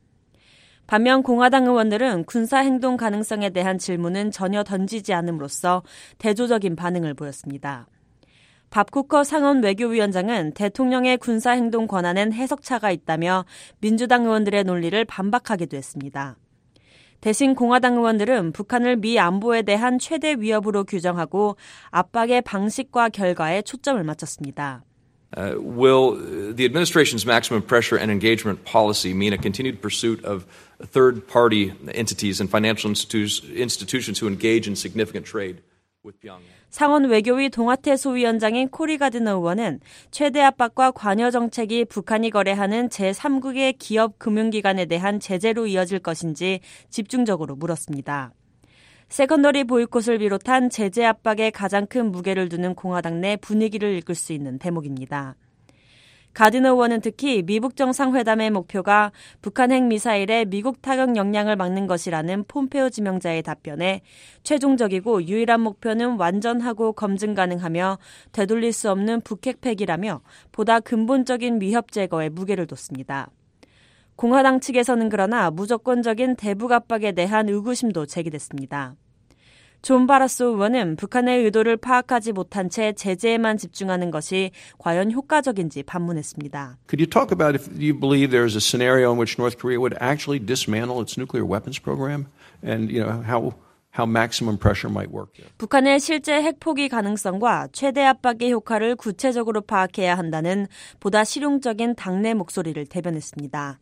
반면 공화당 의원들은 군사 행동 가능성에 대한 질문은 전혀 던지지 않음으로써 대조적인 반응을 보였습니다. 밥 쿠커 상원 외교위원장은 대통령의 군사 행동 권한엔 해석차가 있다며 민주당 의원들의 논리를 반박하기도 했습니다. 대신 공화당 의원들은 북한을 미 안보에 대한 최대 위협으로 규정하고 압박의 방식과 결과에 초점을 맞췄습니다. Uh, will the administration's maximum pressure and engagement policy mean a continued pursuit of third-party entities and financial institu- institutions who engage in significant trade with Pyongyang? 상원 외교위 동아태 소위원장인 코리 가드너 의원은 최대 압박과 관여 정책이 북한이 거래하는 제삼국의 기업 금융기관에 대한 제재로 이어질 것인지 집중적으로 물었습니다. 세컨더리 보이콧을 비롯한 제재 압박에 가장 큰 무게를 두는 공화당 내 분위기를 이끌 수 있는 대목입니다. 가디너 의원은 특히 미북 정상회담의 목표가 북한 핵미사일의 미국 타격 역량을 막는 것이라는 폼페오 지명자의 답변에 최종적이고 유일한 목표는 완전하고 검증 가능하며 되돌릴 수 없는 북핵 폐기라며 보다 근본적인 위협 제거에 무게를 뒀습니다. 공화당 측에서는 그러나 무조건적인 대북 압박에 대한 의구심도 제기됐습니다. 존 바라소 의원은 북한의 의도를 파악하지 못한 채 제재에만 집중하는 것이 과연 효과적인지 반문했습니다. Could you talk about if you believe there's a scenario in which North Korea would actually dismantle its nuclear weapons program and you know how how maximum pressure might work there? 북한의 실제 핵 포기 가능성과 최대 압박의 효과를 구체적으로 파악해야 한다는 보다 실용적인 당내 목소리를 대변했습니다.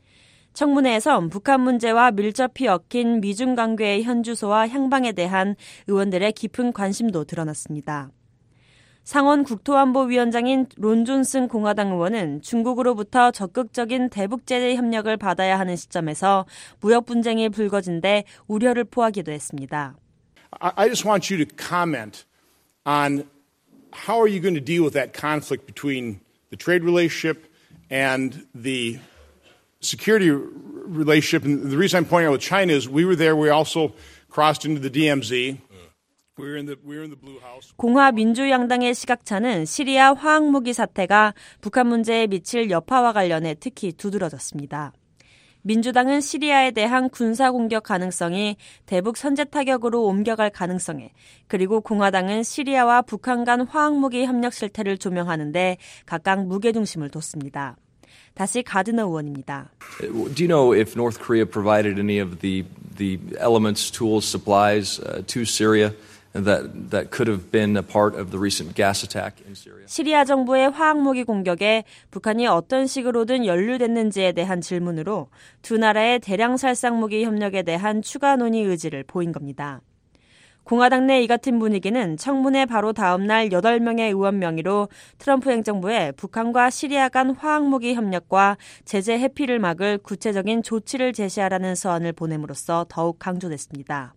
청문회에선 북한 문제와 밀접히 얽힌 미중 관계의 현주소와 향방에 대한 의원들의 깊은 관심도 드러났습니다. 상원 국토안보위원장인 론 존슨 공화당 의원은 중국으로부터 적극적인 대북 제재 협력을 받아야 하는 시점에서 무역 분쟁이 불거진 데 우려를 포하기도 했습니다. I just want you to comment on how are you going to deal with that conflict between the trade relationship and the security relationship. And the reason I'm pointing out with China is we were there. We also crossed into the D M Z. We were in the we were in the Blue House. 공화 민주양당의 시각차는 시리아 화학무기 사태가 북한 문제에 미칠 여파와 관련해 특히 두드러졌습니다. 민주당은 시리아에 대한 군사 공격 가능성이 대북 선제 타격으로 옮겨갈 가능성에, 그리고 공화당은 시리아와 북한 간 화학무기 협력 실태를 조명하는데 각각 무게중심을 뒀습니다. 다시 가드너 의원입니다. Do you know if North Korea provided any of the the elements, tools, supplies uh, to Syria that that could have been a part of the recent gas attack in Syria? 시리아 정부의 화학무기 공격에 북한이 어떤 식으로든 연루됐는지에 대한 질문으로 두 나라의 대량 살상무기 협력에 대한 추가 논의 의지를 보인 겁니다. 공화당 내 이 같은 분위기는 청문회 바로 다음 날 여덟 명의 의원 명의로 트럼프 행정부에 북한과 시리아 간 화학무기 협력과 제재 해피를 막을 구체적인 조치를 제시하라는 서한을 보냄으로써 더욱 강조됐습니다.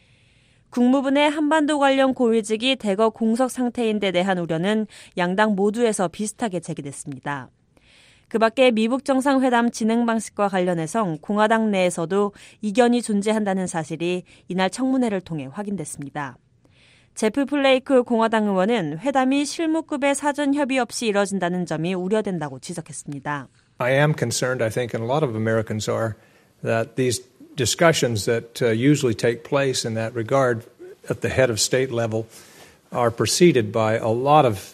국무부 내 한반도 관련 고위직이 대거 공석 상태인 데 대한 우려는 양당 모두에서 비슷하게 제기됐습니다. 그 밖에 미북 정상회담 진행 방식과 관련해서 공화당 내에서도 이견이 존재한다는 사실이 이날 청문회를 통해 확인됐습니다. 제프 플레이크 공화당 의원은 회담이 실무급의 사전 협의 없이 이뤄진다는 점이 우려된다고 지적했습니다. I am concerned, I think, and a lot of Americans are, that these discussions that uh, usually take place in that regard at the head of state level are preceded by a lot of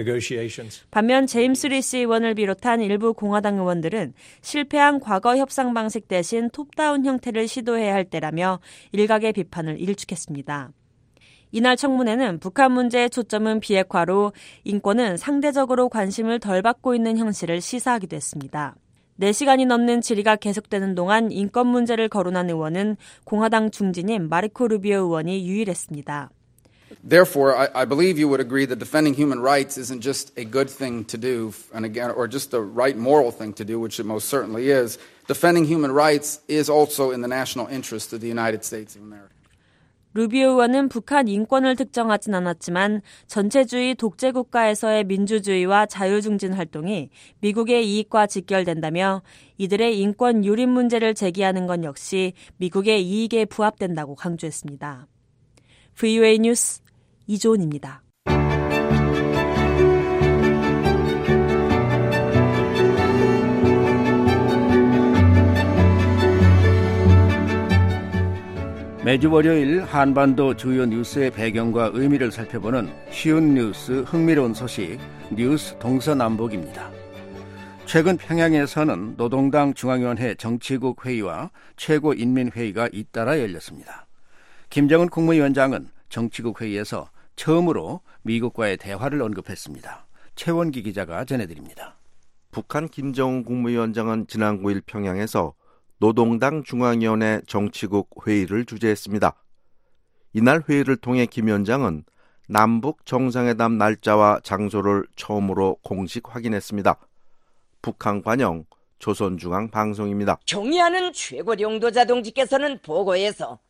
반면 제임스 리시 의원을 비롯한 일부 공화당 의원들은 실패한 과거 협상 방식 대신 톱다운 형태를 시도해야 할 때라며 일각의 비판을 일축했습니다. 이날 청문회는 북한 문제의 초점은 비핵화로 인권은 상대적으로 관심을 덜 받고 있는 현실을 시사하기도 했습니다. 네 시간이 넘는 질의가 계속되는 동안 인권 문제를 거론한 의원은 공화당 중진인 마르코 루비오 의원이 유일했습니다. Therefore, I, I believe you would agree that defending human rights isn't just a good thing to do, and again, or just the right moral thing to do, which it most certainly is. Defending human rights is also in the national interest of the United States of America. 루비오 의원은 북한 인권을 특정하진 않았지만 전체주의 독재 국가에서의 민주주의와 자유중진 활동이 미국의 이익과 직결된다며 이들의 인권 유린 문제를 제기하는 건 역시 미국의 이익에 부합된다고 강조했습니다. 브이오에이 뉴스 이조은입니다. 매주 월요일 한반도 주요 뉴스의 배경과 의미를 살펴보는 쉬운 뉴스, 흥미로운 소식, 뉴스 동서남북입니다. 최근 평양에서는 노동당 중앙위원회 정치국 회의와 최고인민회의가 잇따라 열렸습니다. 김정은 국무위원장은 정치국 회의에서 처음으로 미국과의 대화를 언급했습니다. 최원기 기자가 전해드립니다. 북한 김정은 국무위원장은 지난 구일 평양에서 노동당 중앙위원회 정치국 회의를 주재했습니다. 이날 회의를 통해 김 위원장은 남북 정상회담 날짜와 장소를 처음으로 공식 확인했습니다. 북한 관영 조선중앙방송입니다. 경의하는 최고領導者동지께서는 보고에서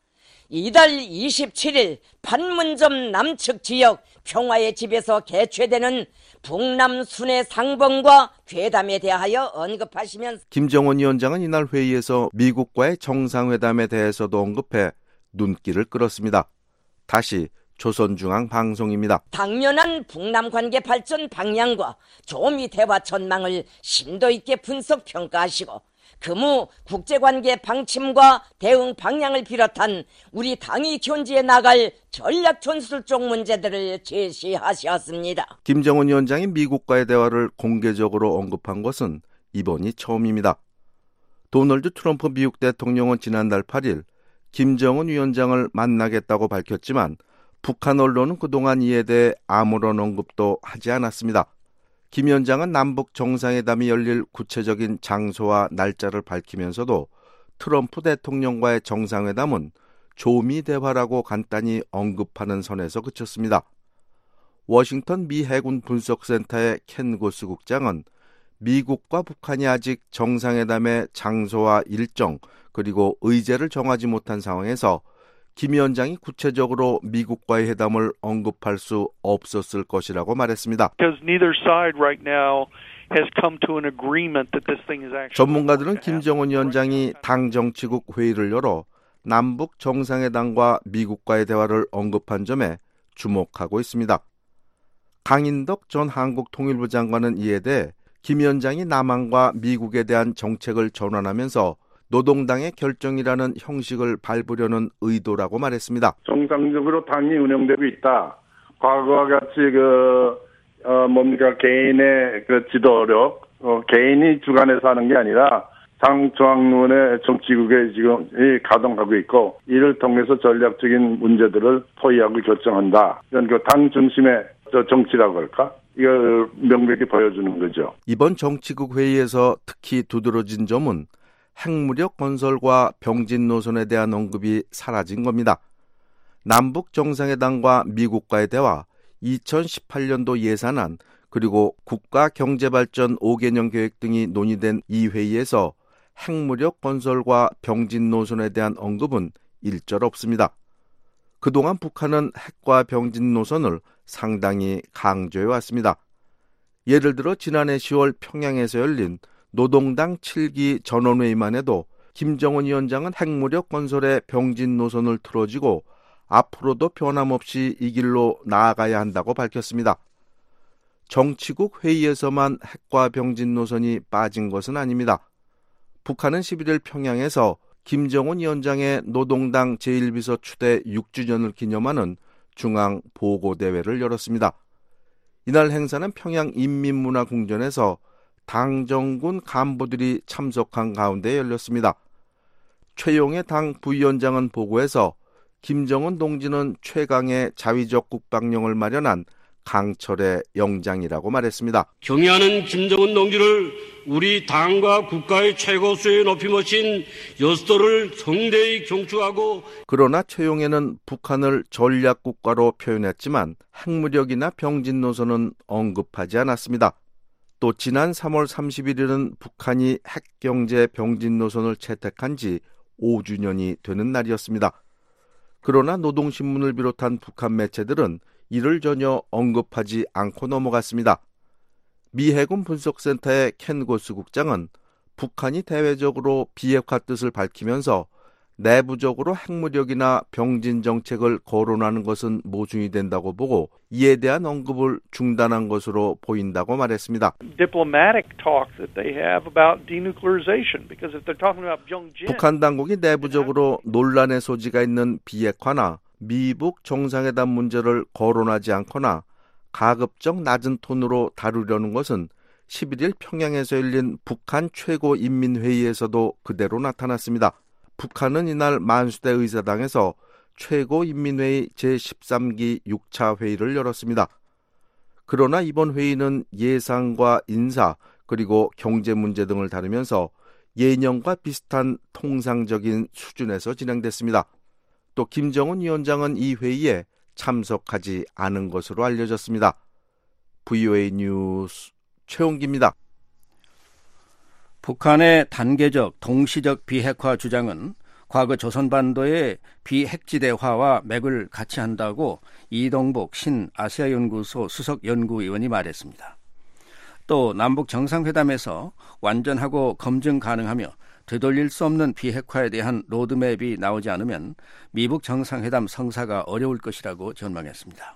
이달 이십칠일 판문점 남측 지역 평화의 집에서 개최되는 북남 순회 상봉과 회담에 대하여 언급하시면서 김정은 위원장은 이날 회의에서 미국과의 정상회담에 대해서도 언급해 눈길을 끌었습니다. 다시 조선중앙방송입니다. 당면한 북남 관계 발전 방향과 조미 대화 전망을 심도 있게 분석 평가하시고 금우 국제관계 방침과 대응 방향을 비롯한 우리 당이 견지해 나갈 전략 전술적 문제들을 제시하셨습니다. 김정은 위원장이 미국과의 대화를 공개적으로 언급한 것은 이번이 처음입니다. 도널드 트럼프 미국 대통령은 지난달 팔일 김정은 위원장을 만나겠다고 밝혔지만 북한 언론은 그동안 이에 대해 아무런 언급도 하지 않았습니다. 김 위원장은 남북 정상회담이 열릴 구체적인 장소와 날짜를 밝히면서도 트럼프 대통령과의 정상회담은 조미 대화라고 간단히 언급하는 선에서 그쳤습니다. 워싱턴 미 해군 분석센터의 켄 고스 국장은 미국과 북한이 아직 정상회담의 장소와 일정 그리고 의제를 정하지 못한 상황에서 김 위원장이 구체적으로 미국과의 회담을 언급할 수 없었을 것이라고 말했습니다. 전문가들은 김정은 위원장이 당 정치국 회의를 열어 남북 정상회담과 미국과의 대화를 언급한 점에 주목하고 있습니다. 강인덕 전 한국통일부 장관은 이에 대해 김 위원장이 남한과 미국에 대한 정책을 전환하면서 노동당의 결정이라는 형식을 밟으려는 의도라고 말했습니다. 정상적으로 당이 운영되고 있다. 과거와 같이 그 어, 뭡니까 개인의 그 지도력, 어, 개인이 주관해서 하는 게 아니라 당 중앙위원회 정치국에 지금 가동하고 있고 이를 통해서 전략적인 문제들을 토의하고 결정한다. 이런 그 당 중심의 정치라고 할까? 이걸 명백히 보여주는 거죠. 이번 정치국 회의에서 특히 두드러진 점은 핵무력 건설과 병진 노선에 대한 언급이 사라진 겁니다. 남북 정상회담과 미국과의 대화, 이천십팔년도 예산안, 그리고 국가경제발전 오 개년 계획 등이 논의된 이 회의에서 핵무력 건설과 병진 노선에 대한 언급은 일절 없습니다. 그동안 북한은 핵과 병진 노선을 상당히 강조해왔습니다. 예를 들어 지난해 시월 평양에서 열린 노동당 칠기 전원회의만 해도 김정은 위원장은 핵무력 건설의 병진 노선을 틀어지고 앞으로도 변함없이 이 길로 나아가야 한다고 밝혔습니다. 정치국 회의에서만 핵과 병진 노선이 빠진 것은 아닙니다. 북한은 십일일 평양에서 김정은 위원장의 노동당 제일 비서 추대 육 주년을 기념하는 중앙보고대회를 열었습니다. 이날 행사는 평양 인민문화궁전에서 당정군 간부들이 참석한 가운데 열렸습니다. 최용해 당 부위원장은 보고에서 김정은 동지는 최강의 자위적 국방령을 마련한 강철의 영장이라고 말했습니다. 경의하는 김정은 동지를 우리 당과 국가의 최고 수요에 높이 모신 여수도를 성대히 경축하고 그러나 최용해는 북한을 전략국가로 표현했지만 핵무력이나 병진 노선은 언급하지 않았습니다. 또 지난 삼월 삼십일일은 북한이 핵경제 병진 노선을 채택한 지 오 주년이 되는 날이었습니다. 그러나 노동신문을 비롯한 북한 매체들은 이를 전혀 언급하지 않고 넘어갔습니다. 미 해군 분석센터의 켄 고스 국장은 북한이 대외적으로 비핵화 뜻을 밝히면서 내부적으로 핵무력이나 병진 정책을 거론하는 것은 모순이 된다고 보고 이에 대한 언급을 중단한 것으로 보인다고 말했습니다. 북한 당국이 내부적으로 논란의 소지가 있는 비핵화나 미북 정상회담 문제를 거론하지 않거나 가급적 낮은 톤으로 다루려는 것은 십일일 평양에서 열린 북한 최고인민회의에서도 그대로 나타났습니다. 북한은 이날 만수대 의사당에서 최고인민회의 제십삼기 육 차 회의를 열었습니다. 그러나 이번 회의는 예산과 인사 그리고 경제 문제 등을 다루면서 예년과 비슷한 통상적인 수준에서 진행됐습니다. 또 김정은 위원장은 이 회의에 참석하지 않은 것으로 알려졌습니다. 브이오에이 뉴스 최홍기입니다. 북한의 단계적 동시적 비핵화 주장은 과거 조선반도의 비핵지대화와 맥을 같이 한다고 이동복 신아시아연구소 수석연구위원이 말했습니다. 또 남북 정상회담에서 완전하고 검증 가능하며 되돌릴 수 없는 비핵화에 대한 로드맵이 나오지 않으면 미북 정상회담 성사가 어려울 것이라고 전망했습니다.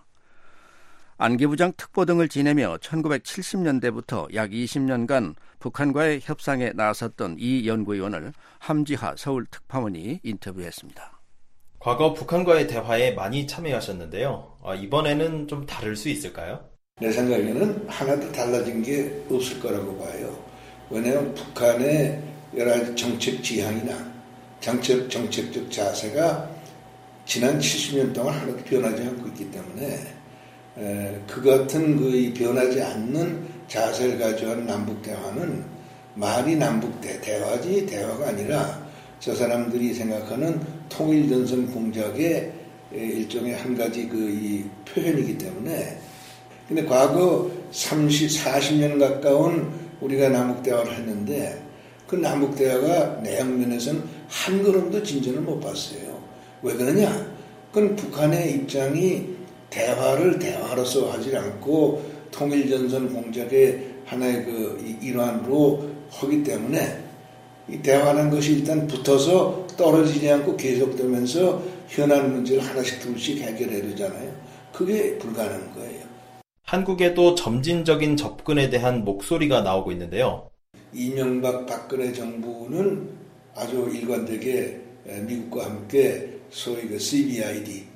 안기부장 특보 등을 지내며 천구백칠십 년대부터 약 이십 년간 북한과의 협상에 나섰던 이 연구위원을 함지하 서울특파원이 인터뷰했습니다. 과거 북한과의 대화에 많이 참여하셨는데요. 아, 이번에는 좀 다를 수 있을까요? 내 생각에는 하나도 달라진 게 없을 거라고 봐요. 왜냐하면 북한의 여러 가지 정책 지향이나 정책, 정책적 자세가 지난 칠십 년 동안 하나도 변하지 않고 있기 때문에 에, 그 같은 그 변하지 않는 자세를 가져온 남북 대화는 말이 남북 대, 대화지 대화가 아니라 저 사람들이 생각하는 통일전선 공작의 일종의 한 가지 그 이 표현이기 때문에 근데 과거 삼십, 사십 년 가까운 우리가 남북 대화를 했는데 그 남북 대화가 내용 면에서는 한 걸음도 진전을 못 봤어요. 왜 그러냐? 그건 북한의 입장이 대화를 대화로서 하지 않고 통일전선 공작의 하나의 그 일환으로 하기 때문에 이 대화라는 것이 일단 붙어서 떨어지지 않고 계속되면서 현안 문제를 하나씩 둘씩 해결해야 되잖아요. 그게 불가능한 거예요. 한국에도 점진적인 접근에 대한 목소리가 나오고 있는데요. 이명박 박근혜 정부는 아주 일관되게 미국과 함께 소위 그 씨비아이디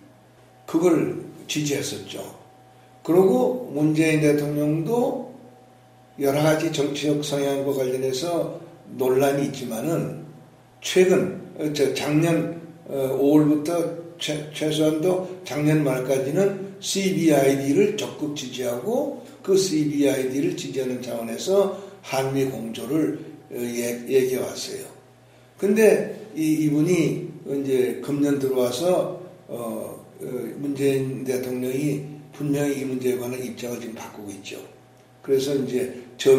그걸 지지했었죠. 그리고 문재인 대통령도 여러 가지 정치적 성향과 관련해서 논란이 있지만은 최근 작년 오월부터 최, 최소한도 작년 말까지는 씨비아이디를 적극 지지하고 그 씨비아이디를 지지하는 차원에서 한미 공조를 얘기해 왔어요. 근데 이, 이분이 이제 금년 들어와서 어, 문재인 대통령이 분명히 이 문제에 관한 입장을 지금 바꾸고 있죠. 그래서 이제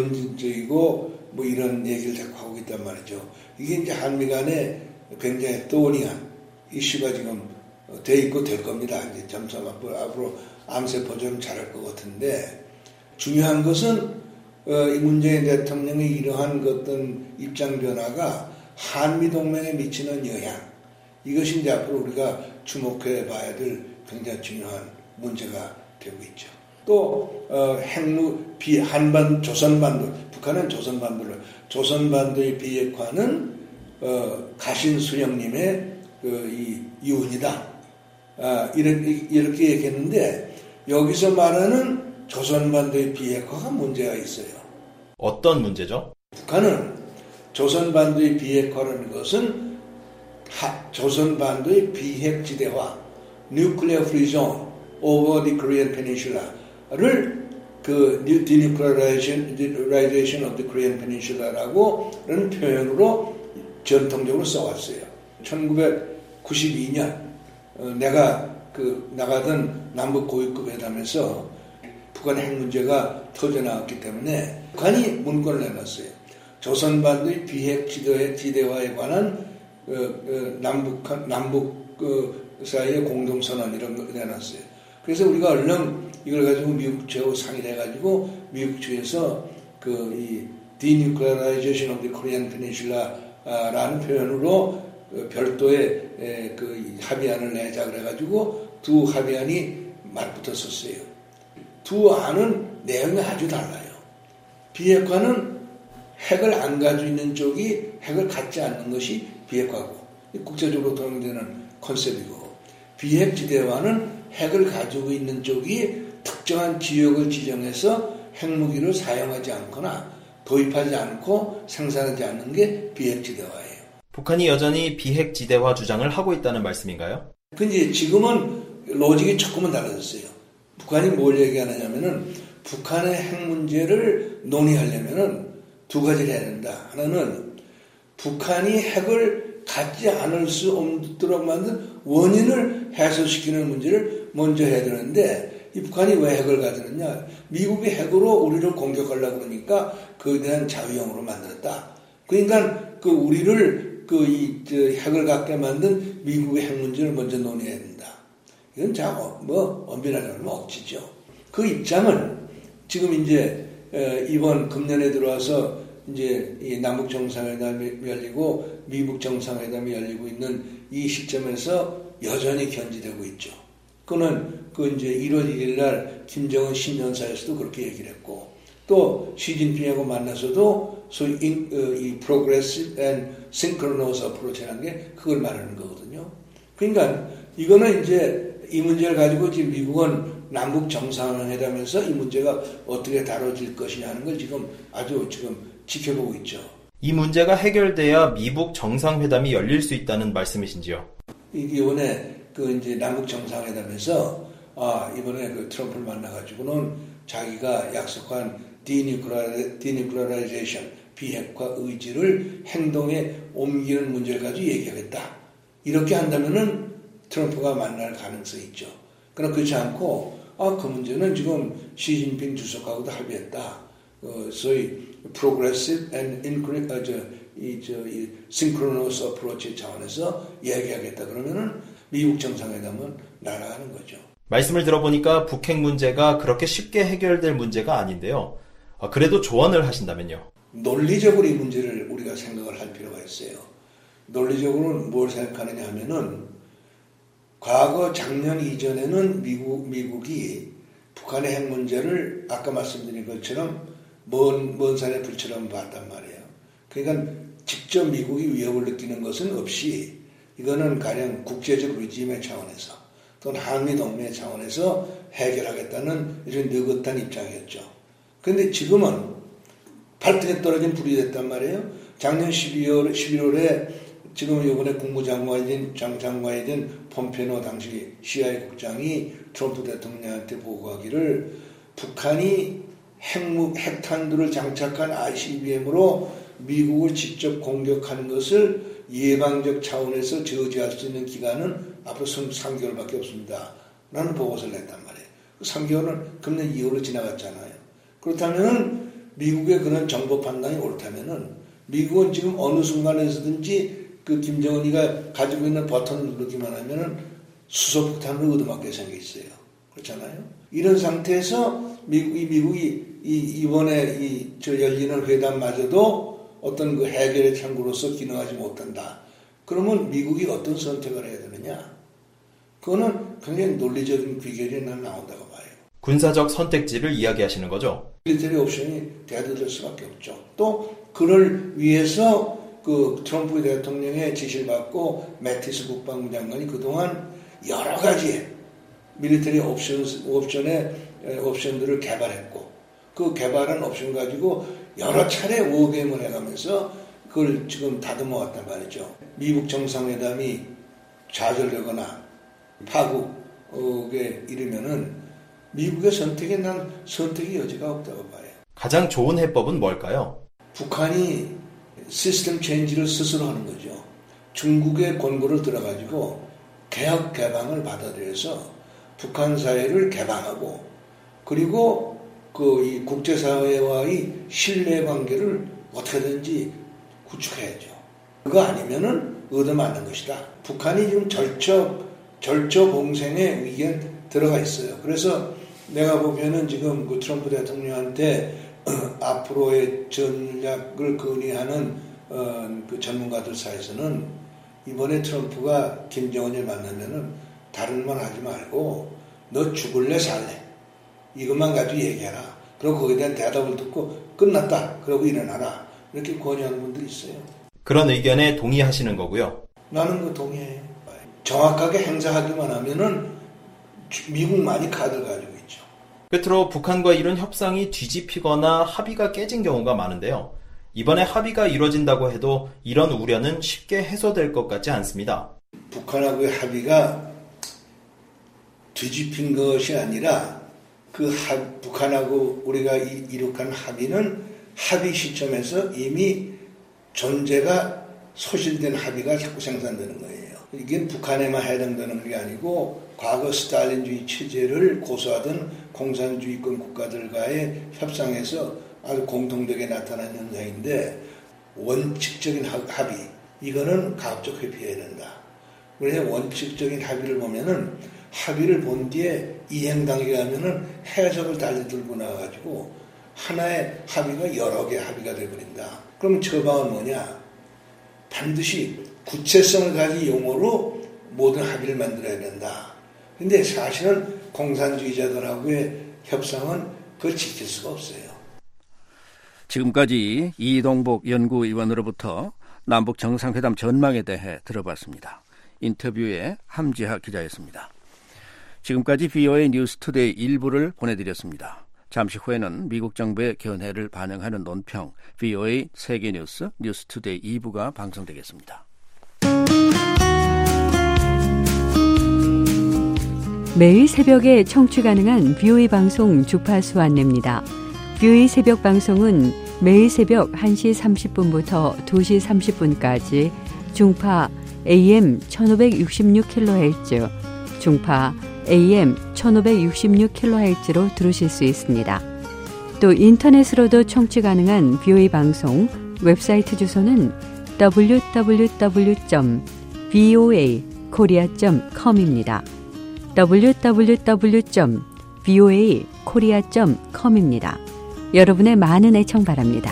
점진적이고 뭐 이런 얘기를 자꾸 하고 있단 말이죠. 이게 이제 한미 간에 굉장히 또니한 이슈가 지금 돼 있고 될 겁니다. 이제 점점 앞으로, 앞으로 암세포 좀 잘할 것 같은데 중요한 것은 어, 이 문재인 대통령의 이러한 어떤 입장 변화가 한미 동맹에 미치는 영향 이것이 이제 앞으로 우리가 주목해 봐야 될 굉장히 중요한 문제가 되고 있죠. 또 어, 핵무 비 한반 조선반도 북한은 조선반도를 조선반도의 비핵화는 어, 가신 수령님의 그 이 유언이다. 아, 이렇게 이렇게 얘기했는데 여기서 말하는 조선반도의 비핵화가 문제가 있어요. 어떤 문제죠? 북한은 조선반도의 비핵화라는 것은 하, 조선반도의 비핵지대화, nuclear free zone over the Korean Peninsula를 그 denuclearization of the Korean Peninsula라고는 표현으로 전통적으로 써왔어요. 천구백구십이 년 어, 내가 그 나가던 남북 고위급 회담에서 북한의 핵 문제가 터져나왔기 때문에 북한이 문건을 내놨어요. 조선반도의 비핵 지대, 지대화에 관한 어, 어, 남북 남북 그 사이의 공동선언 이런 거 내놨어요. 그래서 우리가 얼른 이걸 가지고 미국 측하고 상의를 해가지고 미국 측에서 그 이 denuclearization of the Korean Peninsula라는 표현으로 별도의 그 합의안을 내자 그래가지고 두 합의안이 맞붙었었어요. 두 안은 내용이 아주 달라요. 비핵화는 핵을 안 가지고 있는 쪽이 핵을 갖지 않는 것이 비핵화고 국제적으로 통용되는 컨셉이고 비핵지대화는 핵을 가지고 있는 쪽이 특정한 지역을 지정해서 핵무기를 사용하지 않거나 도입하지 않고 생산하지 않는 게 비핵지대화예요. 북한이 여전히 비핵지대화 주장을 하고 있다는 말씀인가요? 근데 지금은 로직이 조금은 달라졌어요. 북한이 뭘 얘기하느냐면은 북한의 핵 문제를 논의하려면은 두 가지를 해야 된다. 하나는 북한이 핵을 갖지 않을 수 없도록 만든 원인을 해소시키는 문제를 먼저 해야 되는데 이 북한이 왜 핵을 가지느냐? 미국이 핵으로 우리를 공격하려고 그러니까 그에 대한 자위형으로 만들었다. 그러니까 그 우리를 그, 이, 저, 핵을 갖게 만든 미국의 핵 문제를 먼저 논의해야 된다. 이건 자, 뭐, 엄밀하게 뭐 억지죠. 그 입장을 지금 이제, 이번 금년에 들어와서 이제 이 남북 정상회담이 열리고 미국 정상회담이 열리고 있는 이 시점에서 여전히 견지되고 있죠. 그는 그 이제 일월 일일 날 김정은 신년사에서도 그렇게 얘기를 했고 또 시진핑하고 만나서도 소위 인, 어, 이 progressive and synchronous approach라는 게 그걸 말하는 거거든요. 그러니까 이거는 이제 이 문제를 가지고 지금 미국은 남북 정상회담에서 이 문제가 어떻게 다뤄질 것이냐 하는 걸 지금 아주 지금 지켜보고 있죠. 이 문제가 해결돼야 미북 정상회담이 열릴 수 있다는 말씀이신지요? 이번에 그 이제 남북 정상회담에서 아 이번에 그 트럼프를 만나가지고는 자기가 약속한 디뉴클리어라이제이션 비핵화 의지를 행동에 옮기는 문제를 가지고 얘기하겠다. 이렇게 한다면은 트럼프가 만날 가능성이 있죠. 그러나 그렇지 않고 아 그 문제는 지금 시진핑 주석하고도 합의했다. 어, 소위 progressive and incre, 어, 저, 이, 저, 이 synchronous approach 차원에서 얘기하겠다. 그러면은 미국 정상회담은 날아가는 거죠. 말씀을 들어보니까 북핵 문제가 그렇게 쉽게 해결될 문제가 아닌데요. 아, 그래도 조언을 하신다면요. 논리적으로 이 문제를 우리가 생각을 할 필요가 있어요. 논리적으로는 뭘 생각하느냐 하면은 과거 작년 이전에는 미국, 미국이 북한의 핵 문제를 아까 말씀드린 것처럼 먼, 먼 산의 불처럼 봤단 말이에요. 그러니까 직접 미국이 위협을 느끼는 것은 없이 이거는 가령 국제적 리짐의 차원에서 또는 한미동맹의 차원에서 해결하겠다는 이런 느긋한 입장이었죠. 그런데 지금은 발등에 떨어진 불이 됐단 말이에요. 작년 십이월, 십일월에 지금 이번에 국무장관이 된, 장장관이 된 폼페노 당시 씨아이에이 국장이 트럼프 대통령한테 보고하기를 북한이 핵무, 핵탄두를 장착한 아이씨비엠으로 미국을 직접 공격하는 것을 예방적 차원에서 저지할 수 있는 기간은 앞으로 삼 개월밖에 없습니다. 라는 보고서를 냈단 말이에요. 그 삼 개월은 금년 이월로 지나갔잖아요. 그렇다면 미국의 그런 정보 판단이 옳다면은 미국은 지금 어느 순간에서든지 그 김정은이가 가지고 있는 버튼을 누르기만 하면은 수소폭탄을 얻어맞게 생겨 있어요. 그렇잖아요. 이런 상태에서 미국이, 미국이 이, 이번에 이, 저 열리는 회담마저도 어떤 그 해결의 창구로서 기능하지 못한다. 그러면 미국이 어떤 선택을 해야 되느냐? 그거는 굉장히 논리적인 귀결이 난 나온다고 봐요. 군사적 선택지를 이야기하시는 거죠? 밀리터리 옵션이 대두될 수밖에 없죠. 또 그를 위해서 그 트럼프 대통령의 지시를 받고 매티스 국방부 장관이 그동안 여러 가지 밀리터리 옵션, 옵션의 옵션들을 개발했고 그 개발한 옵션 가지고 여러 차례 워게임을 해가면서 그걸 지금 다듬어 왔단 말이죠. 미국 정상회담이 좌절되거나 파국에 이르면은 미국의 선택에 난 선택의 여지가 없다고 봐요. 가장 좋은 해법은 뭘까요? 북한이 시스템 체인지를 스스로 하는 거죠. 중국의 권고를 들어가지고 개혁 개방을 받아들여서 북한 사회를 개방하고 그리고 그 이 국제사회와의 신뢰관계를 어떻게든지 구축해야죠. 그거 아니면은 얻어맞는 것이다. 북한이 지금 절처 절처 봉생의 위기에 들어가 있어요. 그래서 내가 보기에는 지금 그 트럼프 대통령한테 앞으로의 전략을 건의하는 어, 그 전문가들 사이에서는 이번에 트럼프가 김정은을 만나면은 다른 말 하지 말고 너 죽을래 살래 이것만 가지고 얘기해라. 그리고 거기에 대한 대답을 듣고 끝났다. 그러고 일어나라. 이렇게 권유하는 분들이 있어요. 그런 의견에 동의하시는 거고요. 나는 그 동의해요. 정확하게 행사하기만 하면은 미국만이 카드를 가지고 있죠. 끝으로 북한과 이런 협상이 뒤집히거나 합의가 깨진 경우가 많은데요. 이번에 합의가 이루어진다고 해도 이런 우려는 쉽게 해소될 것 같지 않습니다. 북한하고의 합의가 뒤집힌 것이 아니라 그 합, 북한하고 우리가 이, 이룩한 합의는 합의 시점에서 이미 존재가 소실된 합의가 자꾸 생산되는 거예요. 이게 북한에만 해당되는 게 아니고 과거 스탈린주의 체제를 고수하던 공산주의권 국가들과의 협상에서 아주 공통되게 나타난 현상인데 원칙적인 합의, 이거는 가급적 회피해야 된다. 그래서 원칙적인 합의를 보면은 합의를 본 뒤에 이행 단계가 하면은 해석을 달리 들고 나와가지고 하나의 합의가 여러 개 합의가 되어버린다. 그럼 처방은 뭐냐? 반드시 구체성을 가진 용어로 모든 합의를 만들어야 된다. 근데 사실은 공산주의자들하고의 협상은 그걸 지킬 수가 없어요. 지금까지 이동복 연구위원으로부터 남북 정상회담 전망에 대해 들어봤습니다. 인터뷰에 함지하 기자였습니다. 지금까지 비오에이 뉴스투데이 일부를 보내드렸습니다. 잠시 후에는 미국 정부의 견해를 반영하는 논평 비오에이 세계뉴스 뉴스투데이 이 부가 방송되겠습니다. 매일 새벽에 청취 가능한 비오에이 방송 주파수 안내입니다. 비오에이 새벽 방송은 매일 새벽 한 시 삼십 분부터 두 시 삼십 분까지 중파 에이엠 천오백육십육 킬로헤르츠, 중파 에이엠 천오백육십육 킬로헤르츠로 들으실 수 있습니다. 또 인터넷으로도 청취 가능한 비오에이 방송 웹사이트 주소는 더블유 더블유 더블유 점 비오에이 코리아 점 컴입니다. 더블유 더블유 더블유 점 비오에이 코리아 점 컴입니다. 여러분의 많은 애청 바랍니다.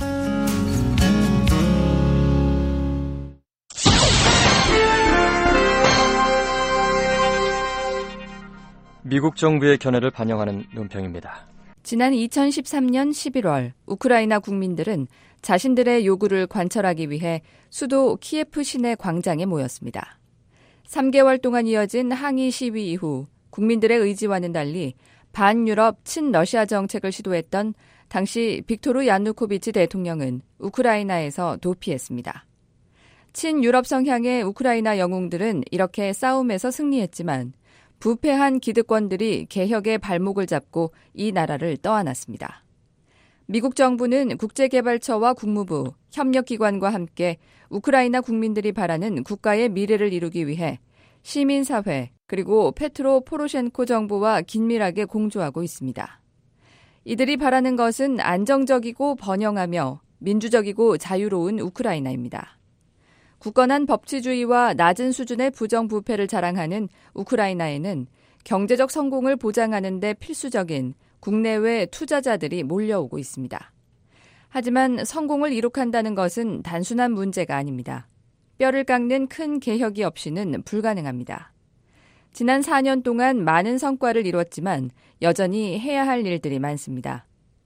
미국 정부의 견해를 반영하는 논평입니다. 지난 이천십삼 년 십일월 우크라이나 국민들은 자신들의 요구를 관철하기 위해 수도 키예프 시내 광장에 모였습니다. 삼 개월 동안 이어진 항의 시위 이후 국민들의 의지와는 달리 반유럽 친러시아 정책을 시도했던 당시 빅토르 야누코비치 대통령은 우크라이나에서 도피했습니다. 친유럽 성향의 우크라이나 영웅들은 이렇게 싸움에서 승리했지만 부패한 기득권들이 개혁의 발목을 잡고 이 나라를 떠안았습니다. 미국 정부는 국제개발처와 국무부, 협력기관과 함께 우크라이나 국민들이 바라는 국가의 미래를 이루기 위해 시민사회 그리고 페트로 포로셴코 정부와 긴밀하게 공조하고 있습니다. 이들이 바라는 것은 안정적이고 번영하며 민주적이고 자유로운 우크라이나입니다. 굳건한 법치주의와 낮은 수준의 부정부패를 자랑하는 우크라이나에는 경제적 성공을 보장하는 데 필수적인 국내외 투자자들이 몰려오고 있습니다. 하지만 성공을 이룩한다는 것은 단순한 문제가 아닙니다. 뼈를 깎는 큰 개혁이 없이는 불가능합니다. 지난 사 년 동안 많은 성과를 이뤘지만 여전히 해야 할 일들이 많습니다.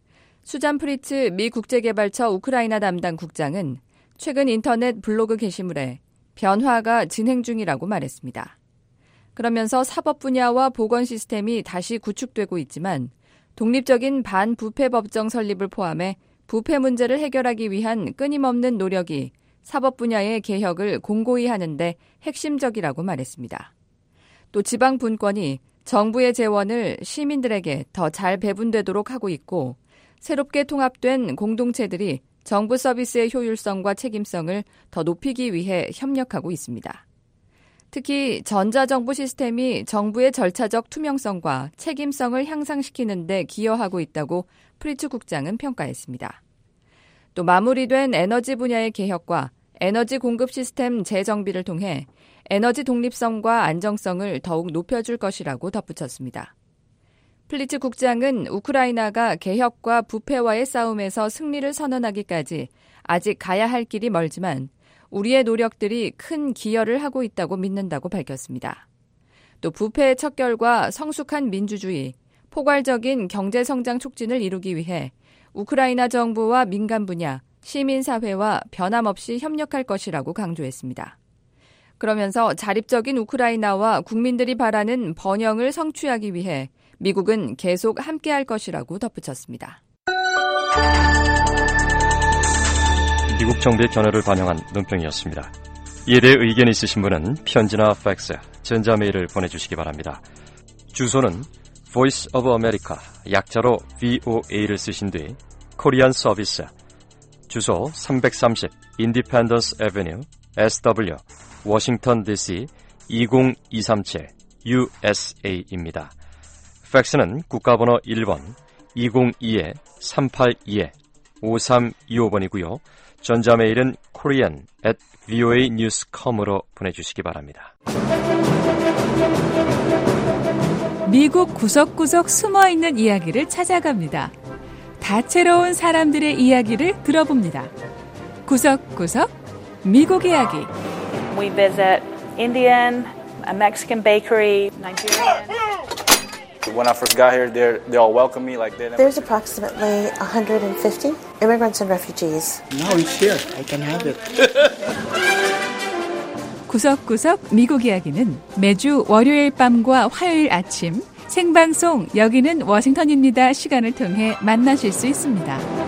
수잔 프리츠 미 국제개발처 우크라이나 담당 국장은 최근 인터넷 블로그 게시물에 변화가 진행 중이라고 말했습니다. 그러면서 사법 분야와 보건 시스템이 다시 구축되고 있지만 독립적인 반부패 법정 설립을 포함해 부패 문제를 해결하기 위한 끊임없는 노력이 사법 분야의 개혁을 공고히 하는데 핵심적이라고 말했습니다. 또 지방 분권이 정부의 재원을 시민들에게 더 잘 배분되도록 하고 있고 새롭게 통합된 공동체들이 정부 서비스의 효율성과 책임성을 더 높이기 위해 협력하고 있습니다. 특히 전자정부 시스템이 정부의 절차적 투명성과 책임성을 향상시키는 데 기여하고 있다고 프리츠 국장은 평가했습니다. 또 마무리된 에너지 분야의 개혁과 에너지 공급 시스템 재정비를 통해 에너지 독립성과 안정성을 더욱 높여줄 것이라고 덧붙였습니다. 플리츠 국장은 우크라이나가 개혁과 부패와의 싸움에서 승리를 선언하기까지 아직 가야 할 길이 멀지만 우리의 노력들이 큰 기여를 하고 있다고 믿는다고 밝혔습니다. 또 부패의 척결과 성숙한 민주주의, 포괄적인 경제성장 촉진을 이루기 위해 우크라이나 정부와 민간 분야, 시민사회와 변함없이 협력할 것이라고 강조했습니다. 그러면서 자립적인 우크라이나와 국민들이 바라는 번영을 성취하기 위해 미국은 계속 함께할 것이라고 덧붙였습니다. 미국 정부의 견해를 반영한 논평이었습니다. 이에 대해 의견이 있으신 분은 편지나 팩스, 전자메일을 보내주시기 바랍니다. 주소는 Voice of America, 약자로 브이오에이를 쓰신 뒤 코리안 서비스, 주소 삼백삼십 Independence Avenue, 에스더블유, 워싱턴 디씨 이공이삼칠 유에스에이입니다. 팩스는 국가번호 일 번 이공이 삼팔이 오삼이오 번이고요. 전자메일은 korean at voa news dot com으로 보내주시기 바랍니다. 미국 구석구석 숨어있는 이야기를 찾아갑니다. 다채로운 사람들의 이야기를 들어봅니다. 구석구석 미국 이야기. We visit Indian, a Mexican bakery, Nigerian. When I first got here, they they all welcomed me like they never... There's approximately one hundred fifty immigrants and refugees. No, it's here. I can have it. 구석구석 미국 이야기는 매주 월요일 밤과 화요일 아침 생방송 여기는 워싱턴입니다 시간을 통해 만나실 수 있습니다.